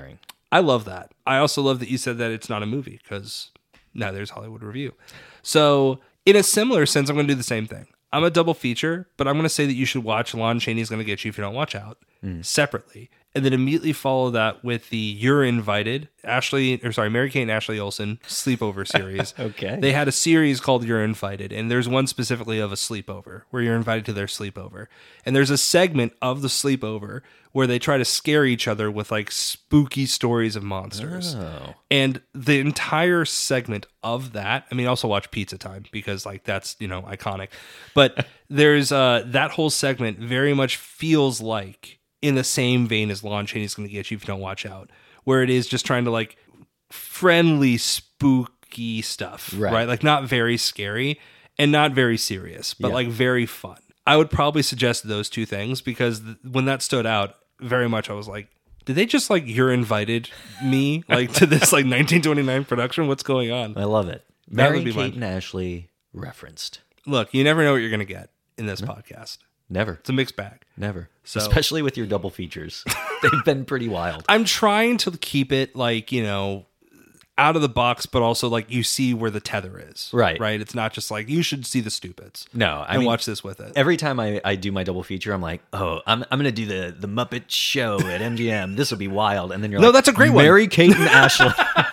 I love that. I also love that you said that it's not a movie because now there's Hollywood Review. So in a similar sense, I'm going to do the same thing. I'm a double feature, but I'm going to say that you should watch Lon Chaney's Gonna Get You If You Don't Watch Out mm. separately. And then immediately follow that with the You're Invited, Ashley, or sorry, Mary Kate and Ashley Olsen sleepover series. Okay. They had a series called You're Invited, and there's one specifically of a sleepover where you're invited to their sleepover. And there's a segment of the sleepover where they try to scare each other with like spooky stories of monsters. Oh. And the entire segment of that, I mean, also watch Pizza Time because like that's, you know, iconic. But there's uh, that whole segment very much feels like in the same vein as Lon Chaney's Gonna Get You If You Don't Watch Out, where it is just trying to like friendly, spooky stuff, right? Right. Like not very scary and not very serious, but Yeah. like very fun. I would probably suggest those two things because th- when that stood out very much, I was like, did they just like You're Invited me like to this like nineteen twenty-nine production? What's going on? I love it. That Mary would be Kate mine. and Ashley referenced. Look, you never know what you're going to get in this No. podcast. Never. It's a mixed bag. Never. So- Especially with your double features. They've been pretty wild. I'm trying to keep it like, you know, out of the box, but also like you see where the tether is. Right. Right. It's not just like you should see the Stupids. No, I and mean, watch this with it. every time I, I do my double feature, I'm like, oh, I'm I'm gonna do the the Muppet Show at M G M. This will be wild. And then you're No, like, that's a great one. Mary Kate and Ashley.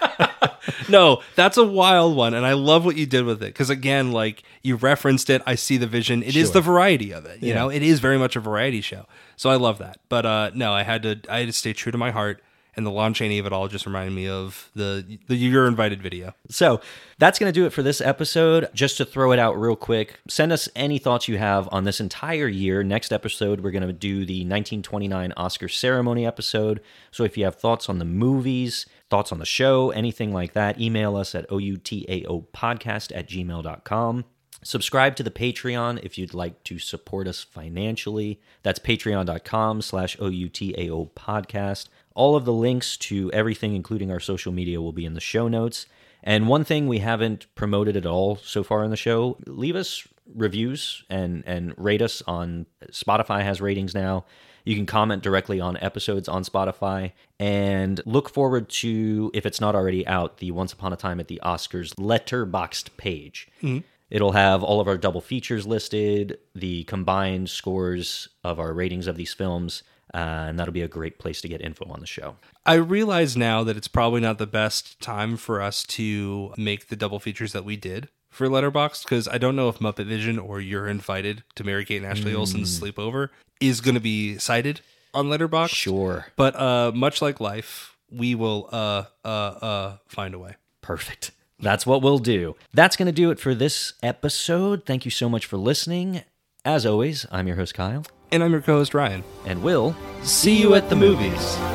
No, that's a wild one. And I love what you did with it. Because again, like you referenced it. I see the vision. It is Sure. the variety of it. You Yeah. know, it is very much a variety show. So I love that. But uh, no, I had to I had to stay true to my heart. And the Lon Chaney of it all just reminded me of the the You're Invited video. So that's going to do it for this episode. Just to throw it out real quick, send us any thoughts you have on this entire year. Next episode, we're going to do the nineteen twenty-nine Oscar ceremony episode. So if you have thoughts on the movies, thoughts on the show, anything like that, email us at outao.podcast at gmail dot com. Subscribe to the Patreon if you'd like to support us financially. That's patreon.com slash OUTAO podcast. All of the links to everything, including our social media, will be in the show notes. And one thing we haven't promoted at all so far in the show, leave us reviews and, and rate us on Spotify has ratings now. You can comment directly on episodes on Spotify. And look forward to, if it's not already out, the Once Upon a Time at the Oscars letterboxed page. Mm-hmm. It'll have all of our double features listed, the combined scores of our ratings of these films, uh, and that'll be a great place to get info on the show. I realize now that it's probably not the best time for us to make the double features that we did for Letterboxd, because I don't know if Muppet Vision or You're Invited to Mary Kate and Ashley mm. Olsen's Sleepover is going to be cited on Letterboxd. Sure. But uh, much like life, we will uh, uh, uh, find a way. Perfect. That's what we'll do. That's going to do it for this episode. Thank you so much for listening. As always, I'm your host, Kyle. And I'm your co-host, Ryan. And we'll see you at the movies.